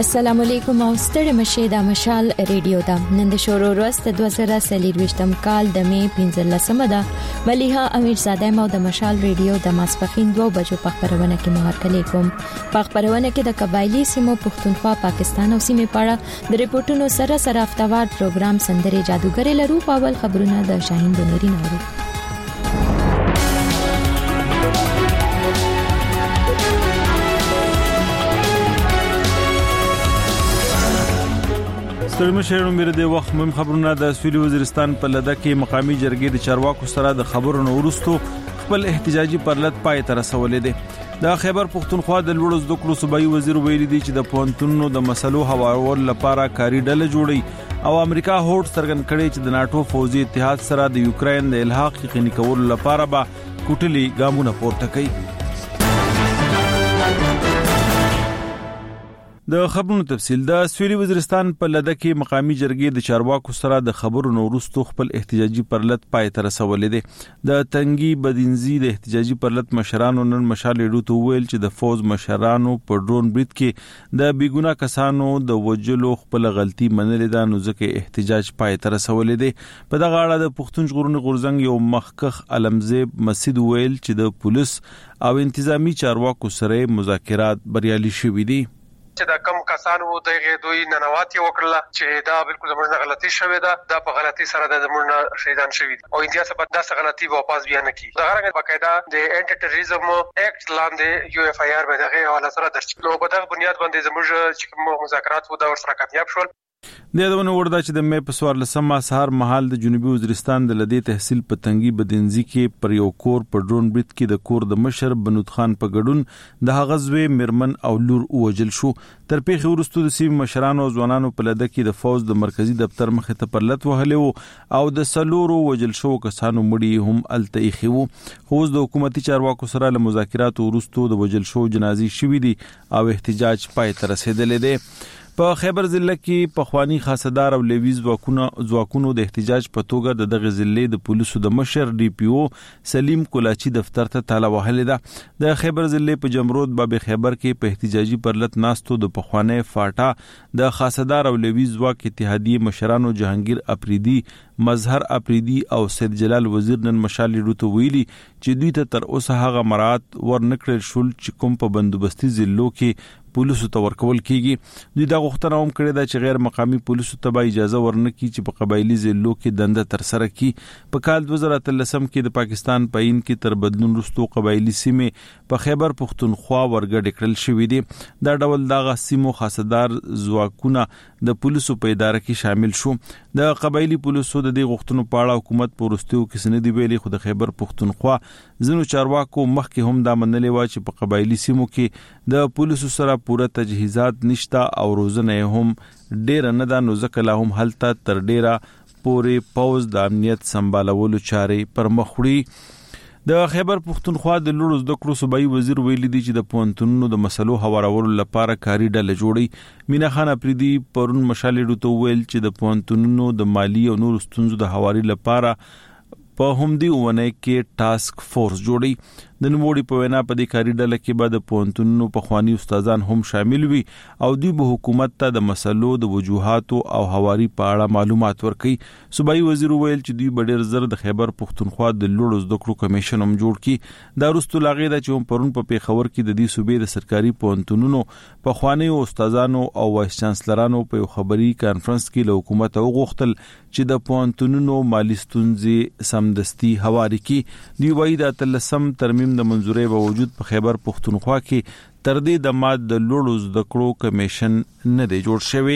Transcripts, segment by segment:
السلام علیکم او ستړي مشه د مشال ریډیو دا نن د شورو ورځ د 2023م کال د می 15مه ده مليها امیرزاده مو د مشال ریډیو د ماسپخین 2 بجو په خبرونه کې مهرکلی کوم په خبرونه کې د قبایلی سیمو پښتونخوا پاکستان او سیمې پاړه د ریپورتونو سره هفتوار پروګرام سندري جادوګر لرو په اول خبرونه د شاهین بنوري نورو ستړي شهرونو مېره د وخت مهم خبرونه د سویلي وزیرستان په لده کې مقامي جرګې د چارواکو سره د خبرونو ورستو خپل احتجاجي پرلط پای ته رسولې دي د خیبر پښتونخوا د لوړو زده کړو صوبایي وزیر ویلي دی چې د پوهنتونونو د مسلو هوارول لپاره کاري ډله جوړي او امریکا هوټ څرګند کړي چې د ناتو فوزي اتحاد سره د یوکرين د الحاق یقیني کولو لپاره به کوټلي ګامونه پورته کوي د خبرونو تفصیل د سویلي وزیرستان په لده کې مقامي جرګې د چارواکو سره د خبرونو وروسته خپل احتجاجي پرلط پای ته رسولې دي د تنګي بدینزي د احتجاجي پرلط مشرانو نن مشال ډوتو ویل چې د فوز مشرانو په ډرون برید کې د بیګونه کسانو د وجلو خپل غلطي منلې ده نو ځکه احتجاج پای ته رسولې دي په دغه اړه د پښتون ژغورنې غورځنګ یو مخکخ علمزیب مسجد ویل چې د پولیس او انتظامی چارواکو سره مذاکرات بریالي شوي دي چې دا کم کسانو دغه دوی ننواتي وکړه چې دا بالکل زموږ غلطي شوې ده دا په غلطي سره د زموږ شهیدان شوي او انډیا څخه په داسې غلطي واپس بیا نه کی دا هغه بقاعده د انټي ټیرریزم اکټ لاندې یو اف ای آر به دغه حواله سره درج نو په دغه بنیاد باندې زموږ چې مذاکرات و دا ورسره کامیاب شول د یادونه ورده چې د مې په 14مه سهار مهال د جنوبي وزیرستان د لدی تحصیل په تنګي بدینزي کې پر یو کور په ډرون برید کې د کور د مشر بنود خان په ګډون د هغزوی مرمن او لور اوجل شو تر پیښې وروسته د سیمې مشرانو او ځوانانو په لده کې د فوز د مرکزی دفتر مخې ته پرلط وهلې او د سلورو وجل شو کسانو مړي هم التئخي وو خو د حکومتي چارواکو سره له مذاکراتو وروسته د وجل شو جنازي شوې دي او احتجاج پای ته رسیدلې دي په خیبر ضلع کې پخوانی خاصدار او لویز ځواکونو د احتجاج په توګه دغه ضلع د پولیسو د مشر ډي پی او سلیم کولاچی دفتر ته تاله وهلې ده د خیبر ضلع په جمرود باب خیبر کې په احتجاجي پرلط ناستو د پخوانی فاټا د خاصدار او لویز ځواک اتحادیه مشرانو جهانگیر اپریدي مظهر اپریدي او سید جلال وزیر نن مشال ډوتو ویلي چې دوی ته تر اوسه هغه مراد ورنکړل شول چې کوم په بندوبستي ضلعو کې پولیسو ته ورکول کیږي دوی دا غوښتنه هم کړې ده چې غیر مقامی پولیسو ته به اجازه ورنکړي چې په قبایلی ضلعو کې دنده تر سره کړي په کال 2013 کې د پاکستان په عین کې تر بدلون وروسته قبایلی سیمې په خیبر پښتونخوا ورګډ کړل شوې دي دا ډول دغه سیمو خاصدار ځواکونه د پولیسو په اداره کې شامل شو د قبایلی پولیسو د دې غوښتنو په اړه حکومت پورستیو کې سندې ویلي خو د خیبر پښتونخوا ځینو چارواکو مخکې هم دا منلې و چې په قبایلی سیمو کې د پولیسو سره پوره تجهیزات نشته او روزنه هم ډیر نه ده نو ځکه لا هم هلته تر ډیره پورې پوز د امنیت سمبالولو چارې پر مخ وړي د خیبر پښتونخوا د لوړو زده کړو صوبایي وزیر ویلي دی چې د پوهنتونونو د مسلو هوارولو لپاره کاري ډله جوړي مینا خان اپریدي پرون مشال ډوتو ویل چې د پوهنتونونو د مالی او نور ستونزو د هواري لپاره په همدي ونه کې ټاسک فورس جوړي د نوموړي په وینا په دې کاري ډله کې به د پوهنتونونو پخوانی استادان هم شامل وي او دوی به حکومت ته د مسلو د وجوهاتو او هواري په اړه معلومات ورکړي صوبایي وزیر ویل چې دوی به ډېر زر د خیبر پښتونخوا د لوړو زده کړو کمیشن هم جوړ کړي دا وروسته لاغې ده چې هم پرون په پیښور کې د دې صوبې د سرکاري پوهنتونونو پخوانی استادانو او وایس چانسلرانو په یو خبري کانفرنس کې له حکومت وغوښتل چې د پوهنتونونو مالی ستونزې سمدستي هواري کړي دوی وایي د تلسم ترمیم د منظورې باوجود په خیبر پښتونخوا کې تر دې د ماد د لوړو زده کړو کمیشن نه دی جوړ شوی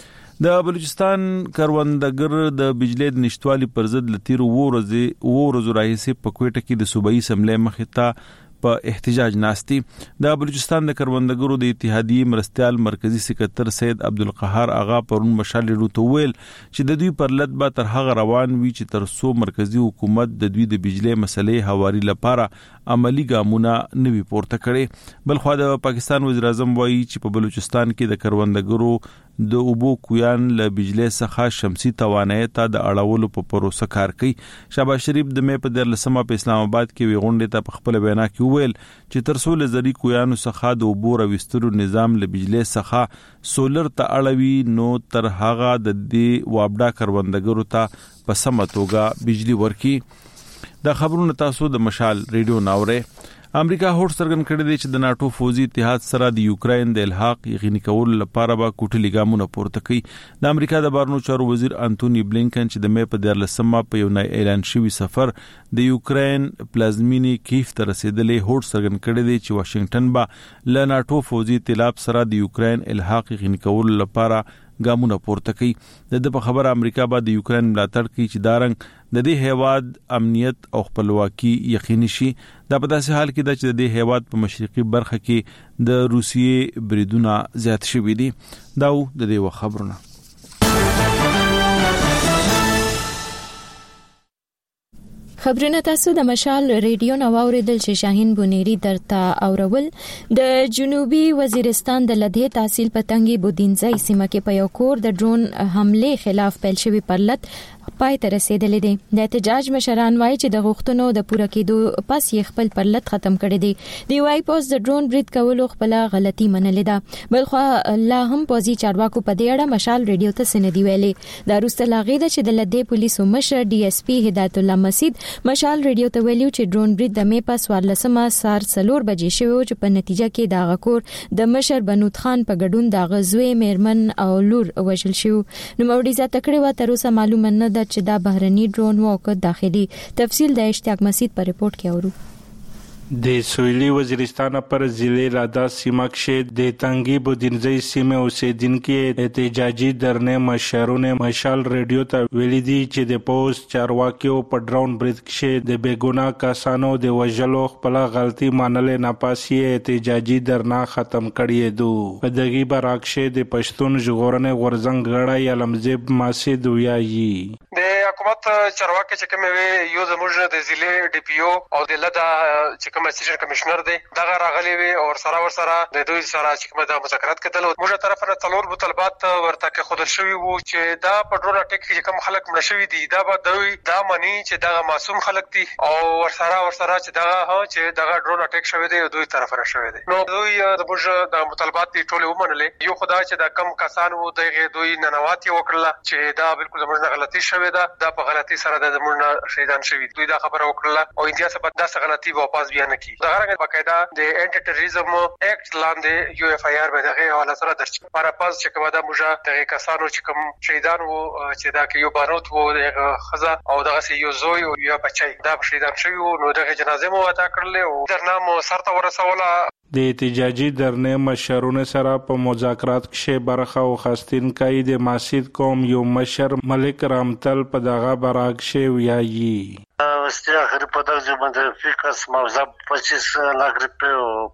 د بلوچستان کروندګر د بجلی د نشټوالي پر ضد لتیرو ورځو راهیسې په کوټه کې د صوبایي اسمبلی مخې ته په احتجاج ناشتي د بلوچستان د کروندګرو د اتحادیې مرستيال مرکزی سکرټر سید عبدالقهار آغا پرون مشال ډوتو ویل چې د دوی پرلط به تر هغه روان وي چې تر څو مرکزی حکومت د دوی د بجلی مسلې هواري لپاره عملی ګامونه نوي پورته کړي بلخو د پاکستان وزیر اعظم وایي چې په بلوچستان کې د کروندګرو د اوبو کویان له بجلی څخه شمسي توانایي ته د اړولو په پروسه کار کوي. شهباز شریف د مې په 13 په اسلام آباد کې وی غونډه ته په خپل بیان کې وویل چې تر څو لزري کویانو څخه د اوبو راوستلو نظام له بجلی څخه سولر ته اړوي نو تر هغه د دې وابډا کروندګرو ته په سمه توګه بجلی ورکي. دا خبرونه تاسو د مشال ریډیو ناوړه. امریکا هوډ څرګند کړی دی چې د ناتو فوزي اتحاد سره د یوکرين د الحاق یقیني کولو لپاره به کوټلي ګامونه پورته کړي. د امریکا د بهرنیو چارو وزیر انټونی بلینکن چې د مې په 13 په یو نه اعلان شوی سفر د یوکرين پلازمینی کیف ته رسیدلې هوډ څرګند کړی دی چې واشنگټن به له ناتو فوزي ائتلاف سره د یوکرين الحاق یقیني کولو لپاره ګامونه پورته کړي. د په خبره امریکا به د یوکرين ملاتړ کوي چې دارنګ د دې هیواد امنیت او خپلواکي یقیني شي. دا په داسې حال کې ده چې د دې هیواد په مشرقي برخه کې د روسیې بریدونه زیات شوي دي. دا د دې خبرونه. خبرونه تاسو د مشال ریډیو نو اوریدل چې شاهین بونيري درته اورول. د جنوبي وزیرستان د لدې تحصیل پتنګي بودینځای سیمه کې په یو کور د ډرون حمله خلاف پیل شوی پرلط پای ته رسیدلې دي. د احتجاج مشران وایي چې د غوښتنو د پوره کېدو پس یې خپل پرلط ختم کړی دی. دی وايي پوس د ډرون برید کولو خپل غلطي منلې ده. بلخو لا هم پوزي چارواکو په دې اړه مشال ریډیو ته سندي ویلي. د روسته لاغې ده چې د لدې پولیسو مشر ډي اس پي هدایت الله مسید مشال ریډیو ته ویلو چې ډرون برید د مې په 14 سار 4 بجې شوی چې په نتیجه کې د غکور د مشر بنود خان په ګډون د غزوې میرمن او لور وژل شو. نو موړي ذات کړي و تر اوسه معلومه نه ده چې دا بهرني ډرون وکړ داخلي. تفصیل د اشتیاق مسید پر رپورت کې اورو. د سویلي وزیرستان پر ضلع رادا سیمه کې د تنګي بودینځي سیمه اوسیدونکو احتجاجي درنه مشرونه مشال ریډیو ته ویلي دي چې د پوسټ چارواکیو په ډرون برید کې د بیګونا کسانو د وژلو خپل غلطي منل نه پاسي احتجاجي درنه ختم کړي دي. په دغه برعکس د پښتون ژغورنې غورزنګ غړی علمزیب مسید ویایي د حکومت چارواکي چې کوم وی یو زموږ د ضلع ډي پی او او د لدا چې کوم اسیسټنټ کمشنر دی دغه راغلی وي او سره د دوی سره چې کوم د مذاکرات کېدل موږ طرف نه څلور مطالبات ورته کې خودل شوی وو چې دا په ډرون اټیک کې کوم خلک مړ شوی دي دا به دوی دا مانی چې دا معصوم خلک دي او سره چې دغه ډرون اټیک شوی دی دوی طرف را شوی دی. نو دوی د موږ د مطالبات دی ټول ومنلې. یو خدای چې دا کم کسان وو دغه دوی ننواتي وکړه چې دا بالکل زموږ غلطي شوی ده. دا په غلطي سره د زموږ شهیدان شوی دوی دا خبره وکړه او انډیا څخه داسې غلطي واپس بیا نه کی. دا غره باقاعده د انټي ټیرریزم اکټ لاندې یو اف آی آر به دغه حواله سره درج پر پاس چې کومه د موږ دغه کسانو چې کوم شهیدان وو چې دا کې یو بارود وو دغه خزه او دغه یو زوی او یو بچی دا شهیدان شوی وو. نو دغه جنازه مو ادا کړل او درنامو سرته ورسوله. د احتجاجي درنه مشرونه سره په مذاکرات کې برخه او خاستین کای د ماسید قوم یو مشر ملک رامتل په دغه برعکس ویایي Вестия хрипотак же модифика смавза 25 लाख रुपए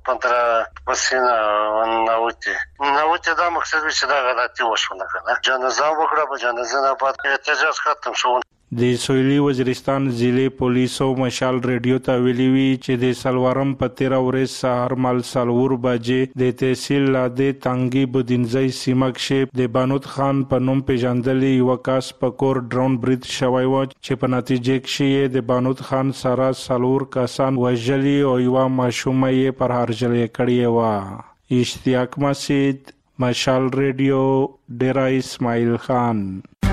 15 पसीना नौती да मकसद विच دا غلطي وشونه کنه جنازه وکړه په جنازه نه پات احتجاج ختم شو. د سویلي وزیرستان ضلع پولیسو مشال ریډیو ته ویلي وی چې د سلوارم په 13 ورځ سهار مال سالور بجې د تحصیل لاده تنګي بودینځي سیمه کې د بانود خان په نوم پیژندل یو کس په کور ډرون برید شوی و چې په نتیجه کې د بانود خان سره سالور کسان وژلي او یو ماشوم یې پر هرجلې کړی و. اشتیاق مسید مشال ریډیو ډیرا اسماعیل خان.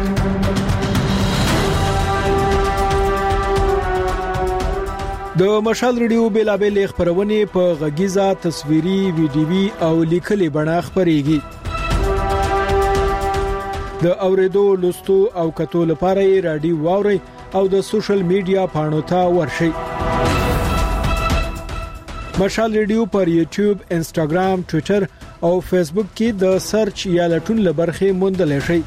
د مشال ریډیو بیلابل خبرونه په غږیزه تصویري ویډیوي او لیکلي بڼه خبريږي. د اوریدو لوستو او کتو لپاره رادیو واوري او د سوشل میډیا پاڼو ته ورشي. مشال ریډیو پر یوټیوب، انستګرام، ټوئیټر او فیسبوک کې د سرچ یا لټون لبرخه موندل شي.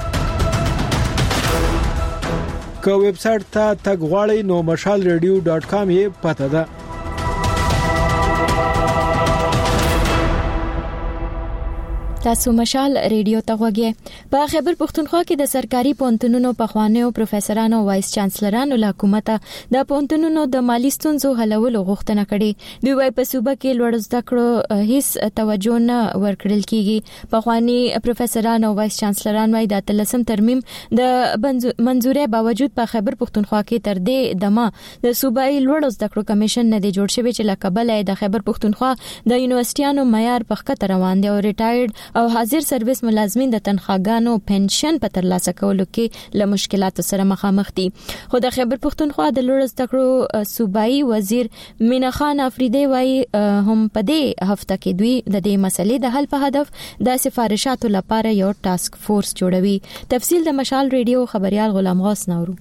که ویب سټ ته تګ غواړئ نو mashalradio.com یې پته ده. تاسو مشال ریډیو ته غوږی په خیبر پختونخوا کې د سرکاري پونتونونو په خوانیو پروفیسورانو وایس چانسلرانو له حکومت د پونتونونو د مالی ستونزو حلولو غوښتنه کړې. دوی وايي په صوبه کې لوړ زده کړو هیڅ توجه نه ورکړل کیږي. په خواني پروفیسورانو وایس چانسلرانو وايي د تلسم ترمیم د منځوري باوجود په خیبر پختونخوا کې تر دې دمه د صوبایي لوړ زده کړو کمیشن نه دی جوړ شوی چې لکبل د خیبر پختونخوا د یونیورسيټانو معیار په خطر روان دی او ریټایرډ او حاضر سرویس ملازمین د تنخواګانو پنشن په ترلاسه کولو کې له مشکلاتو سره مخامخ دي. خو د خیبر پختونخوا د لوړ زده کړو صوبایي وزیر مینا خان افریدی وايي هم په دې هفته کې دوی د دې مسلې د حل په هدف د سفارشاتو لپاره یو ټاسک فورس جوړوي. تفصیل د مشال ریډیو خبريال غلام غوث نورو.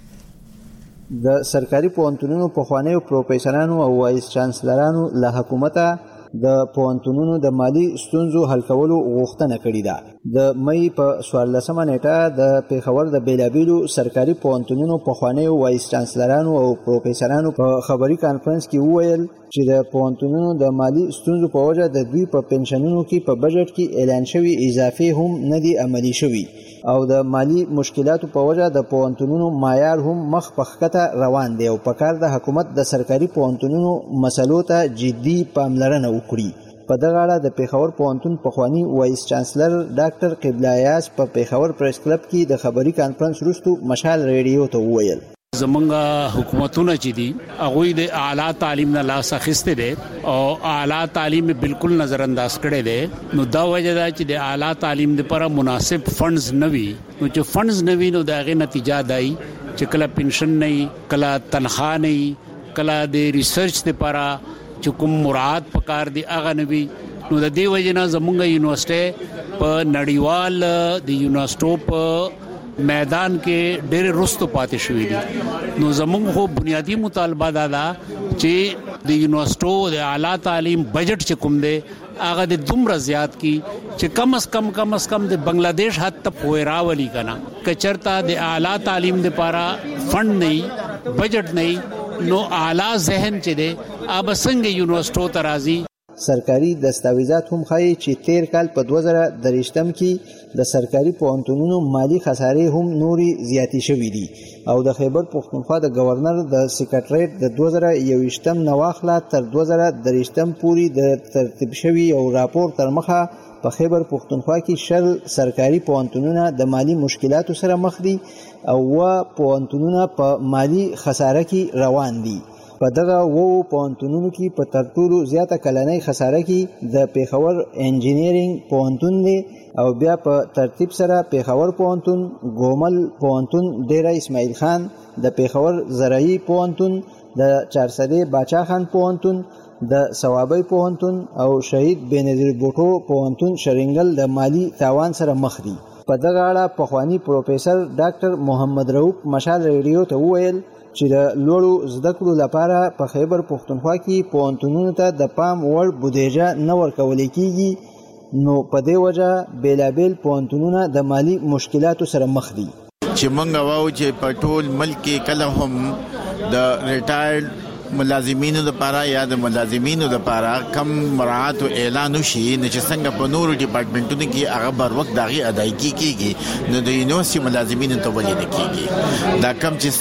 د سرکاري پوهنتونونو په خوانیو پروفیسورانو او وایس چانسلرانو له حکومته د پوهنتونونو د مالی ستونزو حل کولو غوښتنه کړې ده. د مې په 14مه نیټه د پیښور د بیلابیلو سرکاري پوهنتونونو په خوانیو وایس چانسلرانو او پروفیسورانو په خبري کانفرنس کې وویل چې د پوهنتونونو د مالی ستونزو په وجه د دوی په پنشنونو کې په بجټ کې اعلان شوی اضافي هم نه دی عملی شوی او د مالی مشکلاتو په وجه د پوهنتونونو معیار هم مخ په خطه روان دی او په کار د حکومت د سرکاري پوهنتونونو مسلو ته جدي پاملرنه وکړي. په دغه اړه د پیښور پوهنتون پخوانی وایس چانسلر ډاکټر قبله یاس په پیښور پریس کلب کې د خبري کانفرنس وروسته مشال ریډیو ته وویل زمونږ حکومتونه چې دي هغه د اعلی تعلیم نه لاس اخیسته دي او اعلی تعلیم بالکل نظر انداز کړي دي. نو دا وجه ده چې د اعلی تعلیم لپاره مناسب فندز نوي نو چې فندز نوي نو دغه نتیجه دای چې کله پنشن نه کله تنخواه نه کله د ریسرچ لپاره چې کوم مراد پکار دي هغه نوي. نو د دې وجه نه زمونږ یونیورسيټي په نړیوال د یونیورسيټو په میدان کې ډېر رستو پاتې شوې دي. نو زموږ خو بنیادی مطالبه دا چې د یونیورسيټو د اعلی تعلیم بجټ چې کوم دی هغه د دومره زیات کی چې کم از کم د بنگلاديش حد ته پوهراولي کنه کچرتا د اعلی تعلیم لپاره فند نه بجټ نه نو اعلی ذهن چې دی اب څنګه یونیورسيټو ترازی. سرکاري دستاویزات هم ښایي چې تیر کال په 2023 کې د سرکاري پوهنتونونو مالی خسارې هم نوري زیاتې شوې دي او د خیبر پختونخوا د گورنر د سیکریټریټ د 2021 نواخلا تر 2023 پورې د ترتیب شوی او راپور تر مخه په خیبر پختونخوا کې شل سرکاري پوهنتونونه د مالی مشکلاتو سره مخ دي او پوهنتونونه په مالی خساره کې روان دي. په دغه پوهنتونونو کې په ترټولو زیاته کلنۍ خساره کې د پیښور انجینیرینګ پوهنتون دی او بیا په ترتیب سره پیښور پوهنتون، ګومل پوهنتون ډیره اسماعیل خان، د پیښور زرعي پوهنتون، د چارسدې باچا خان پوهنتون، د ثوابي پوهنتون او شهید بینظیر بوټو پوهنتون شرنګل د مالی تاوان سره مخ دي. په دغه اړه پخوانی پروفیسور ډاکټر محمد رؤف مشال ریډیو ته وویل چې د لوړو زده کړو لپاره په خیبر پختونخوا کې پوهنتونونو ته د پام وړ بودیجه نه ورکول کیږي نو په دې وجه بیلابیل پوهنتونونه د مالی مشکلاتو سره مخ دي. چې مونږ واو چې په ټول ملک کې کله هم د ریټایرډ ملازمینو لپاره یا د ملازمینو لپاره کم مراعات او اعلان وشي نه چې څنګه په نورو ډپارټمنټونو کې هغه بر وخت دغه ادایګي کیږي نو د یونیورسيټي ملازمینو ته ولې نه کیږي. دا کم چې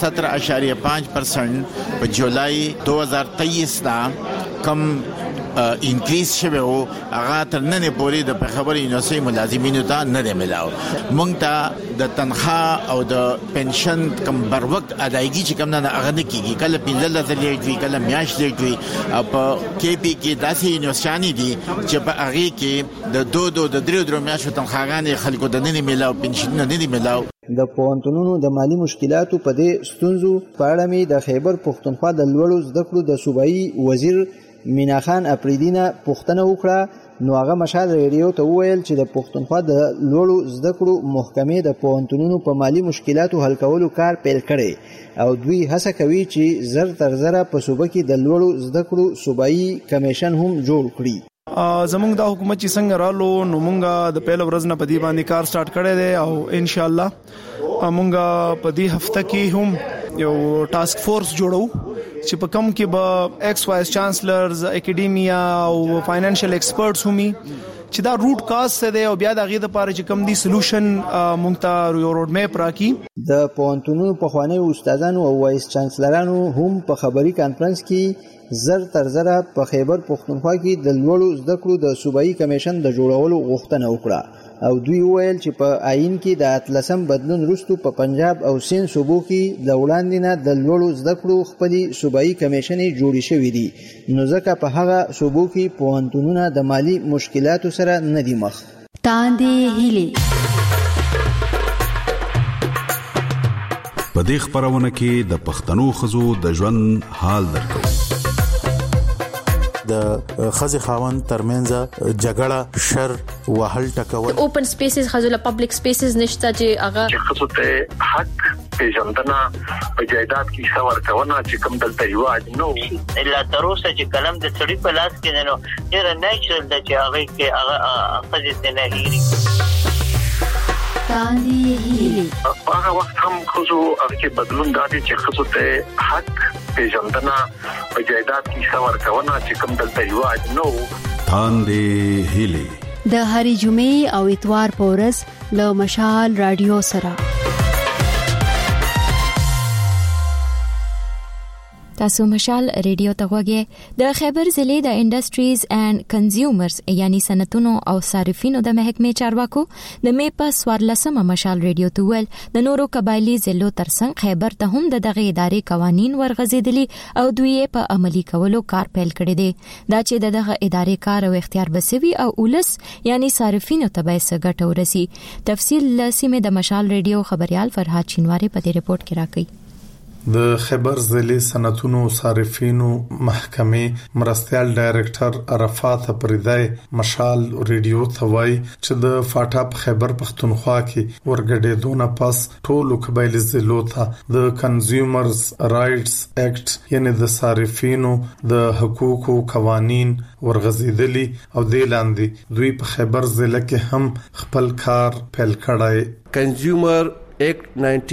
17.5% په جولای 2023 دا کم انکریز شوه او هغه تر نن پورې د خبري یونیورسيټي ملازمینو ته نه دی ملاو. مونږ ته د تنخواه او د پنشن کم بر وخت ادایګي چې کم نه هغه نه کیږي. کله 15 لیټ وی کله میاش لیټ وی په کې پی کې داسې یونیورسيټي دي چې په هغه کې د 2 میاشتو تنخواهګان خلکو د نه ملاو پنشن نه دی ملاو. د پوهنتونونو د مالی مشکلاتو په دې ستونزو په اړه می د خیبر پختونخوا د لوړو زده کړو د صوبایي وزیر مینا خان افریدی نه پوښتنه وکړه نو هغه مشال ریډیو ته وویل چې د پختونخوا د لوړو زده کړو محکمې د پوهنتونونو په مالی مشکلاتو حل کولو کار پیل کړي او دوی هڅه کوي چې زر تر زر په صوبه کې د لوړو زده کړو صوبایي کمیشن هم جوړ کړي. زمونږ د حکومت چې څنګه رالو نو مونږه د پیل ورځ نه په دې باندې کار سٹارټ کړی دی او ان شاء الله مونږه په دې هفته کې هم یو ټاسک فورس جوړو چې په کوم کې به ایکس وایس چانسلرز اکیډیمیا او فاینانشل ایکسپرټس همي چې دا روټ کاز څه دی او بیا د غي د پاره چې کم دي سولوشن مونږ ته یو روډ میپ راکې. د پوهنتونونو پخوانی استادانو او وایس چانسلرانو هم په خبري کانفرنس کې زر تر زره په خیبر پختونخوا کې د لوړو زده کړو د صوبایي کمیشن د جوړولو غوښتنه وکړه او دوی وویل چې په آئین کې د اتلسم بدلون وروسته په پنجاب او سند صوبو کې د وړاندې نه د لوړو زده کړو خپلې صوبایي کمیشنې جوړې شوې دي، نو ځکه په هغه صوبو کې پوهنتونونه د مالی مشکلاتو سره نه دي مخ. تاندې هیلې په دې خبرونه کې د پښتنو خزو د ژوند حال درکو. د خزي خاوند ترمنځ جګړه شر وهل ټکول اوپن سپیسز خزله پبلک سپیسز نشته چې هغه خزو ته حق پیژندنه په جایداد کې څور کونه چې کوم دلته یو نو الا تر اوسه چې کلم د سړي په لاس کې نو ډیر نیچرل د چې هغه کې هغه خزه نه هېري. هغه وخت هم خزو هغه بدلون دادي چې خزو ته حق پیژندنه په جایداد کې څور کونه چې کوم دلته یو نو. تاندې هیلې د هری جمعې او اتوار په ورځ له مشال رادیو سره. تاسو مشال ریډیو ته غوږی د خیبر ضلع د انډستریز اینڈ کنزیومرز یعنی صنعتونو او صارفینو د محکمې چارواکو د می په 14مه مشال ریډیو ته ول د نورو قبایلی ضلعو ترڅنګ خیبر ته هم د دغه ادارې قوانین ورغځېدلي او دوی په عملی کولو کار پیل کړی دی. دا چې دغه ادارې کار او اختیار بسوي او ولس یعنی صارفینو ته به څه ګټه ورسي. تفصیل لسیمه د مشال ریډیو خبريال فرهاد چینواری په دې رپورت کې راکړي. د خیبر ضلع صنعتونو صارفینو محکمې مرستيال ډایریکټر عرفات پریدای مشال ریډیو ته وایي چې د فاټاپ خیبر پختونخوا کې ورګډېدونه پس ټولو قبایلی ضلعو ته د کنزیومرز رائټس اکټ یعنی د صارفینو د حقوقو قوانین ورغزیدلی او د لاندې دوی په خیبر ضلع کې هم خپل کار پیل کړای. کنزیومر ایکټ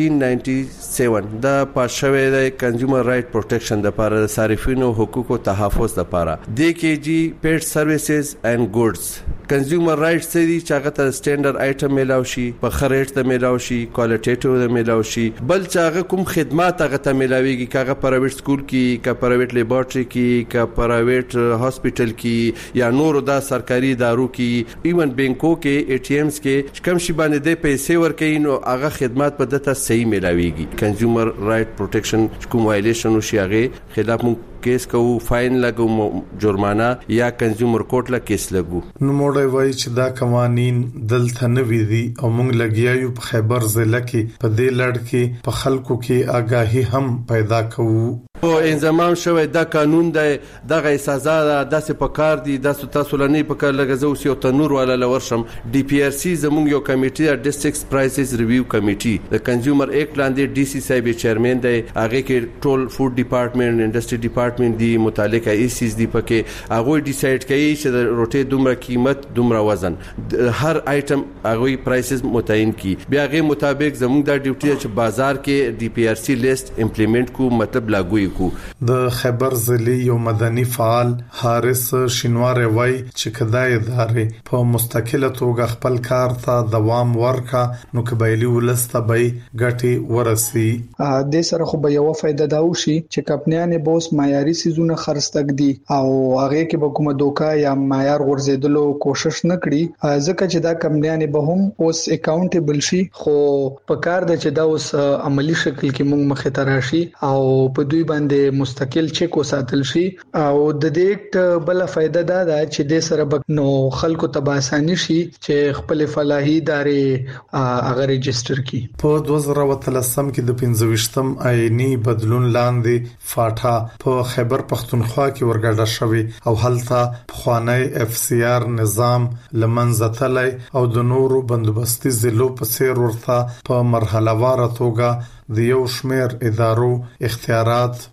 1997 دا پاشوي د کنزیومر رائټ پروټیکشن د لپاره د صارفینو حقوقو تحفظ لپاره د کې جی پیډ سرویسز اینڈ ګوډز کنزیومر رائټ سې دي چې هغه ته سټانډرډ آیټم ملاوي شي په خریټ ته ملاوي شي کوالټیټیو ته ملاوي شي بل چې هغه کوم خدمات هغه ته ملاويږي کاغه پرایویټ سکول کې کا پرایویټ لیبارټری کې کا پرایویټ هاسپټل کې یا نور د سرکاري ادارو کې ایون بانکو کې اي ټي ایمز کې کم شي باندې د پیسې ورکې نو هغه خدمات په دته صحیح ملاويږي. کنزیومر رائټ پروټیکشن کوم وایلیشن وشيغه خلاف مون کیس کو فاین لګو جرمانه یا کنزیومر کورټ لا کیس لګو. نو موړی وای چې دا قوانین دلته نه وی دي او مونږ لګیایو په خیبر ضلع کې په دې لړ کې په خلکو کې آگاهی هم پیدا کوو. او انضمام شوی دا قانون دی دغه سزا داسې په کار دي تاسو لنی په کار لګزو سی او تنور ولا لورشم ډي پی ار سی زموږ یو کمیټي د ډیسټریکټ پرایسز ریویو کمیټي د کنزیومر ایکټ لاندې ډي سی صاحب چیرمن دی هغه کې ټول فود ډپارټمنټ انډستری ډپارټمنټ دی متعلقه ای سیز دی پکې هغه ډیسایډ کوي چې د روټي دومره قیمت دومره وزن هر آیټم هغه پرایسز متعین کی بیا هغه مطابق زموږ د ډیوټي چې بازار کې ډي پی ار سی لیست امپلیمنٹ کو مطلب لاګو د خیبر ضلع یو مدني فعال حارث شینواری وای چې کدای ادارې په مستقله توګه خپل کار ته دوام ورکا نو قبایلی ولسته به ګټي ورسي. د سره خو به یو فائدہ دا وشي چې کمپنیانه بوس معیاري سيزونه خرڅتګ دي او هغه کې به کومه دوکا یا معیار غورځیدلو کوشش نه کړي ځکه چې دا کمپنیانه به هم اوس اکاونټیبل شي خو په کار د چې دا اوس عملی شکل کې موږ مخه ته راشي او په دوی باندې مستقل چیک وساتل شي او د دې بل فائدہ دا ده چې د سره نو خلکو ته آساني شي چې خپل فلاحي ادارې هغه ريجستره کړي. په 2013 کې د 25م آئینی بدلون لاندې فاټا په خیبر پختونخوا کې ورګډه شوی او هلته خوانی اف سی آر نظام لمنځتلای او د نورو بندوبستي ضلعو په څیر ورته په مرحله واره توګه د یو شمیر ادارو اختیارات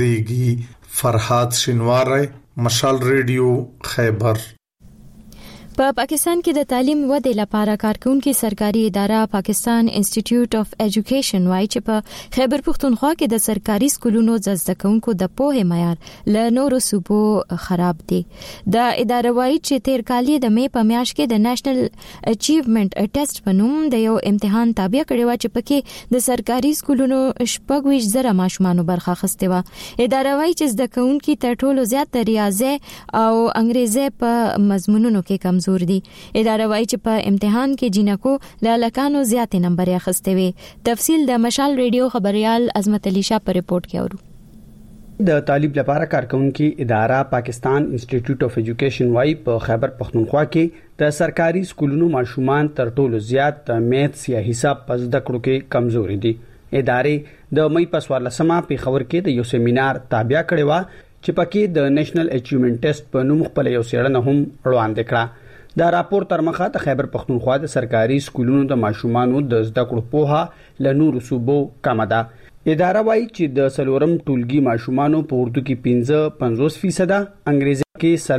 ورغزيږي. فرهاد شینواری مشال ریډیو خیبر. په پاکستان کې د تعلیم ودې لپاره کارکونکو سرکاري اداره پاکستان انسټیټیوټ اف ایجوکیشن وايي چې په خیبر پختونخوا کې د سرکاري سکولونو زده کوونکو د پوهه معیار له نورو صوبو خراب دی. د اداره وايي چې تیر کال د مې په میاشت کې د نېشنل اچیومنت ټیسټ په نوم د یو امتحان تابع کړی و چې پکې د سرکاري سکولونو 26,000 ماشومان برخه اخیسته و. اداره وايي چې زده کوونکو تر ټولو زیات ریاضي او انګریزي په مضمونونو کې کمزور دي. اداره وايي چې په امتحان کې جنکو له لکانو زیاتې نمبر اخیسته وي. تفصیل د مشال ریډیو خبريال عظمت علي شاه په ریپورت کې اورو. د تعلیم لپاره کارکونکو اداره پاکستان انسټیټیوټ اف ایجوکیشن وايي په خیبر پختونخوا کې د سرکاري سکولونو ماشومان تر ټولو زیات د میتھس یا حساب په زده کړو کې کمزوري دي. ادارې د مې په 14مه پیښور کې د یو سیمینار تابع کړی و چې پکې د نېشنل اچیومنت ټیسټ په نوم خپل یو څېړنه هم وړاندې کړه. دا راپور تر مخه د خیبر پختونخوا د سرکاري سکولونو د ماشومانو د زده کړو پوهه له نورو صوبو کم ده. اداره وايي چې د سلورم ټولګي ماشومانو په اردو کې 55%، انګریزي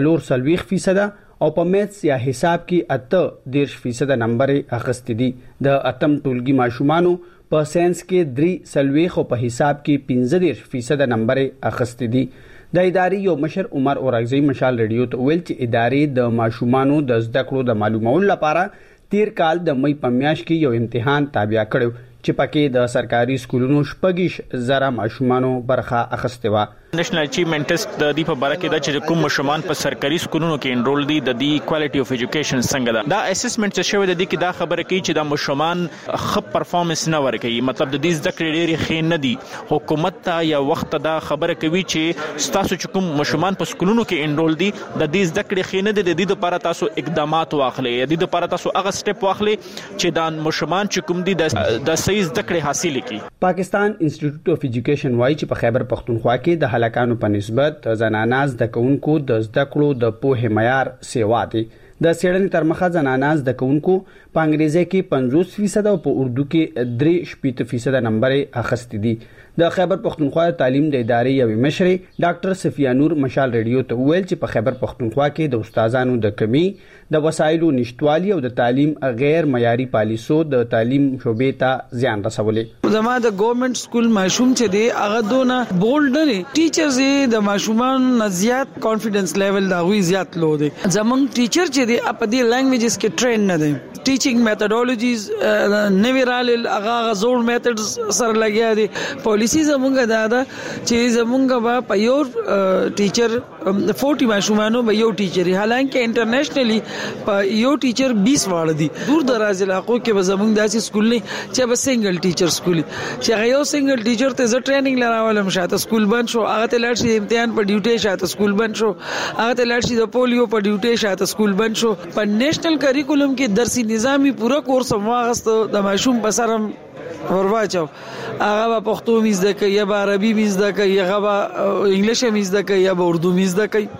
کې 40% او په میتھس یا حساب کې 38% نمبر اخیستي دي. د اتم ټولګي ماشومانو په ساينس کې 3 او په حساب کې 15% نمبر اخیستي دي. د ادارې یو مشر عمر اورغزی مشال ریډیو ته ویل چې ادارې د ماشومانو د زده کړو د معلومولو لپاره تیر کال د مې په میاشت کې یو امتحان تابع کړو چې پکې د سرکاري سکولونو 26,000 ماشومانو برخه اخیسته و. نېشنل اچیومنت ټیسټ د دې په باره کې د چې کوم ماشومان په سرکاري سکولونو کې انرول دي د دې کوالټي اف ایجوکیشن څنګه ده. دا اسسمنت چې شوی د دې کې دا خبره کوي چې دا ماشومان ښه پرفارمنس نه ورکوي، مطلب د دې زده کړې ډېری ښه نه دي. حکومت ته یا وخت دا خبره کوي چې تاسو چې کوم ماشومان په سکولونو کې انرول دي د دې زده کړې ښه نه دي، د دې لپاره تاسو اقدامات واخلئ، د دې لپاره تاسو هغه سټپ واخلئ چې دا ماشومان چې کوم دي د صحیح زده کړې حاصل کړي. پاکستان انسټیټیوټ اف ایجوکیشن وايي چې په خیبر پختونخوا کې د هلاکانو په نسبت زنانه زده کوونکو د زده کړو د پوهه معیار سیوا دي. د سیړنې تر مخه زنانه زده کوونکو په انګریزي کې 50% او په اردو کې 3% نمبر اخیستي دي. د خیبر پختونخوا تعلیم د ادارې یو مشر ډاکټر صفیه نور مشال ریډیو ته ویل چې په خیبر پختونخوا کې د استادانو د کمی، د وسایلو نشټوالي او د تعلیم غیر معیاري پالیسو د تعلیم شوبې ته زیان رسولې. زما د ګورنمنت سکول ماشوم چې دی هغه دونه بولډ نه ټیچرز د ماشومان زیات کانفیډنس لیول دا وی زیات لو دی. زمونږ ټیچر چې دی په دې لانګویجز کې ټرین نه دی. ټیچینګ میتھډالوجیز نویرال هغه زوړ میتھډز سره لګیا دي. پالیسی زمونږ دا چې زمونږ په یو ټیچر 40 ماشومانو به یو ټیچر، حالانکه انټرنیشنلی په یو ټیچر 20 واړه دي. دور دراز علاقو کې به زمونږ داسې سکول نه چې به سنگل ټیچر سکول چې هغه یو سنگل ټیچر ته ز ټریننګ لراولم شاته سکول بند شو، هغه ته لاړ شي امتحان په ډیوټي شاته سکول بند شو، هغه ته لاړ شي د پولیو په ډیوټي شاته سکول بند شو. په نېشنل کریکولم کې درسي نظامی پورا کورس واغست د ماشوم په سرم ورواچو، هغه په پښتو میزده کوي یا په عربي میزده کوي، هغه په انګلیش میزده کوي یا په اردو میزده کوي.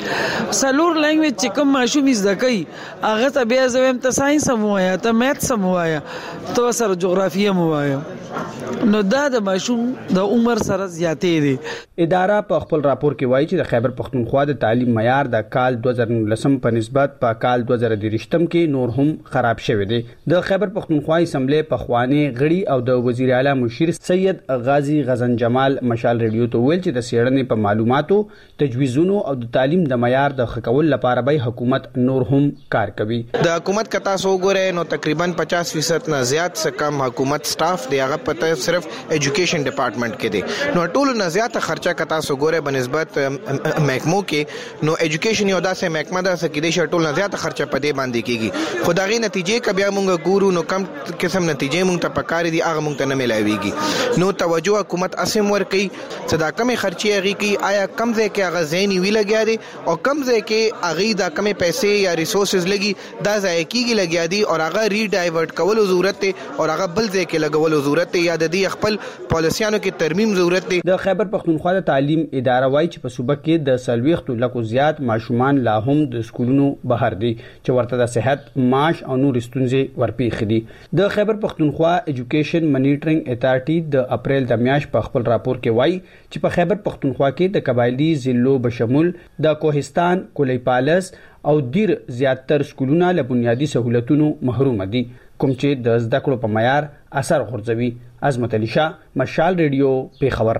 سلور لانګویج چې کوم ماشوم زده کوي هغه ته بیا زویم ته ساينس هم وایا، ته میتھس هم وایا، ته سره جغرافیه هم وایا. نو دا د ماشوم د عمر سره زیاتې دي. اداره په خپل راپور کې وایي چې د خیبر پختونخوا د تعلیم معیار د کال 2019 په نسبت په کال 2023 کې نور هم خراب شوی دی. د خیبر پختونخوا اسمبلی په خوانی غړي او د وزیر اعلی مشیر سید غازی غزن جمال مشال ریډیو ته ویل چې د سیړنې په معلوماتو، تجویزونو او د تعلیم د معیار د خکول لپاره به حکومت نور هم کار کوي. د حکومت کتا سو ګره نو تقریبا 50% نه زیات څه کم حکومت سټاف دی هغه پته صرف ایجوکیشن ډپارټمنټ کې دی. نو ټول نه زیات خرچه کتا سو ګوره بنسبت محکمو کې، نو ایجوکیشن یو داسې محکمه ده چې د شټول نه زیات خرچه په دې باندې کیږي. خدایي نتیجې کبیا مونږ ګورو نو کم قسم نتیجې مونږ ته پکاري دي هغه مونږ ته نه ملایويږي. نو توجه حکومت اسم ور کوي صدا کمې خرچې هغه کی آیا کم ځای کې هغه زینی وی لګیا دي او کم ځای کې هغه دا کمې پیسې یا ریسورسز لګي دا ځای کېږي لګیا دي او هغه ری ډایورټ کولو ضرورت ته او هغه بل ځای کې لګولو ضرورت ته یا د د دې خپل پالیسیانو کې ترمیم ضرورت دی. د خیبر پختونخوا د تعلیم اداره وایي چې په صوبه کې د 40 لکو زیات ماشومان لا هم د سکولونو بهر دي چې ورته د صحت، معاش او نور ستونزې ورپېښ دي. د خیبر پختونخوا ایجوکیشن مانیټرینګ اتارټي د اپریل د میاشت په خپل راپور کې وایي چې په خیبر پختونخوا کې د قبایلی ضلعو بشمول د کوهستان، کولی پالس او دیر زیاتر سکولونه له بنیادی سہولتونو محروم دي، کوم چې د زده کړو په معیار اثر غورځوي. عظمت علي شاه، مشال ریډیو، پیښور.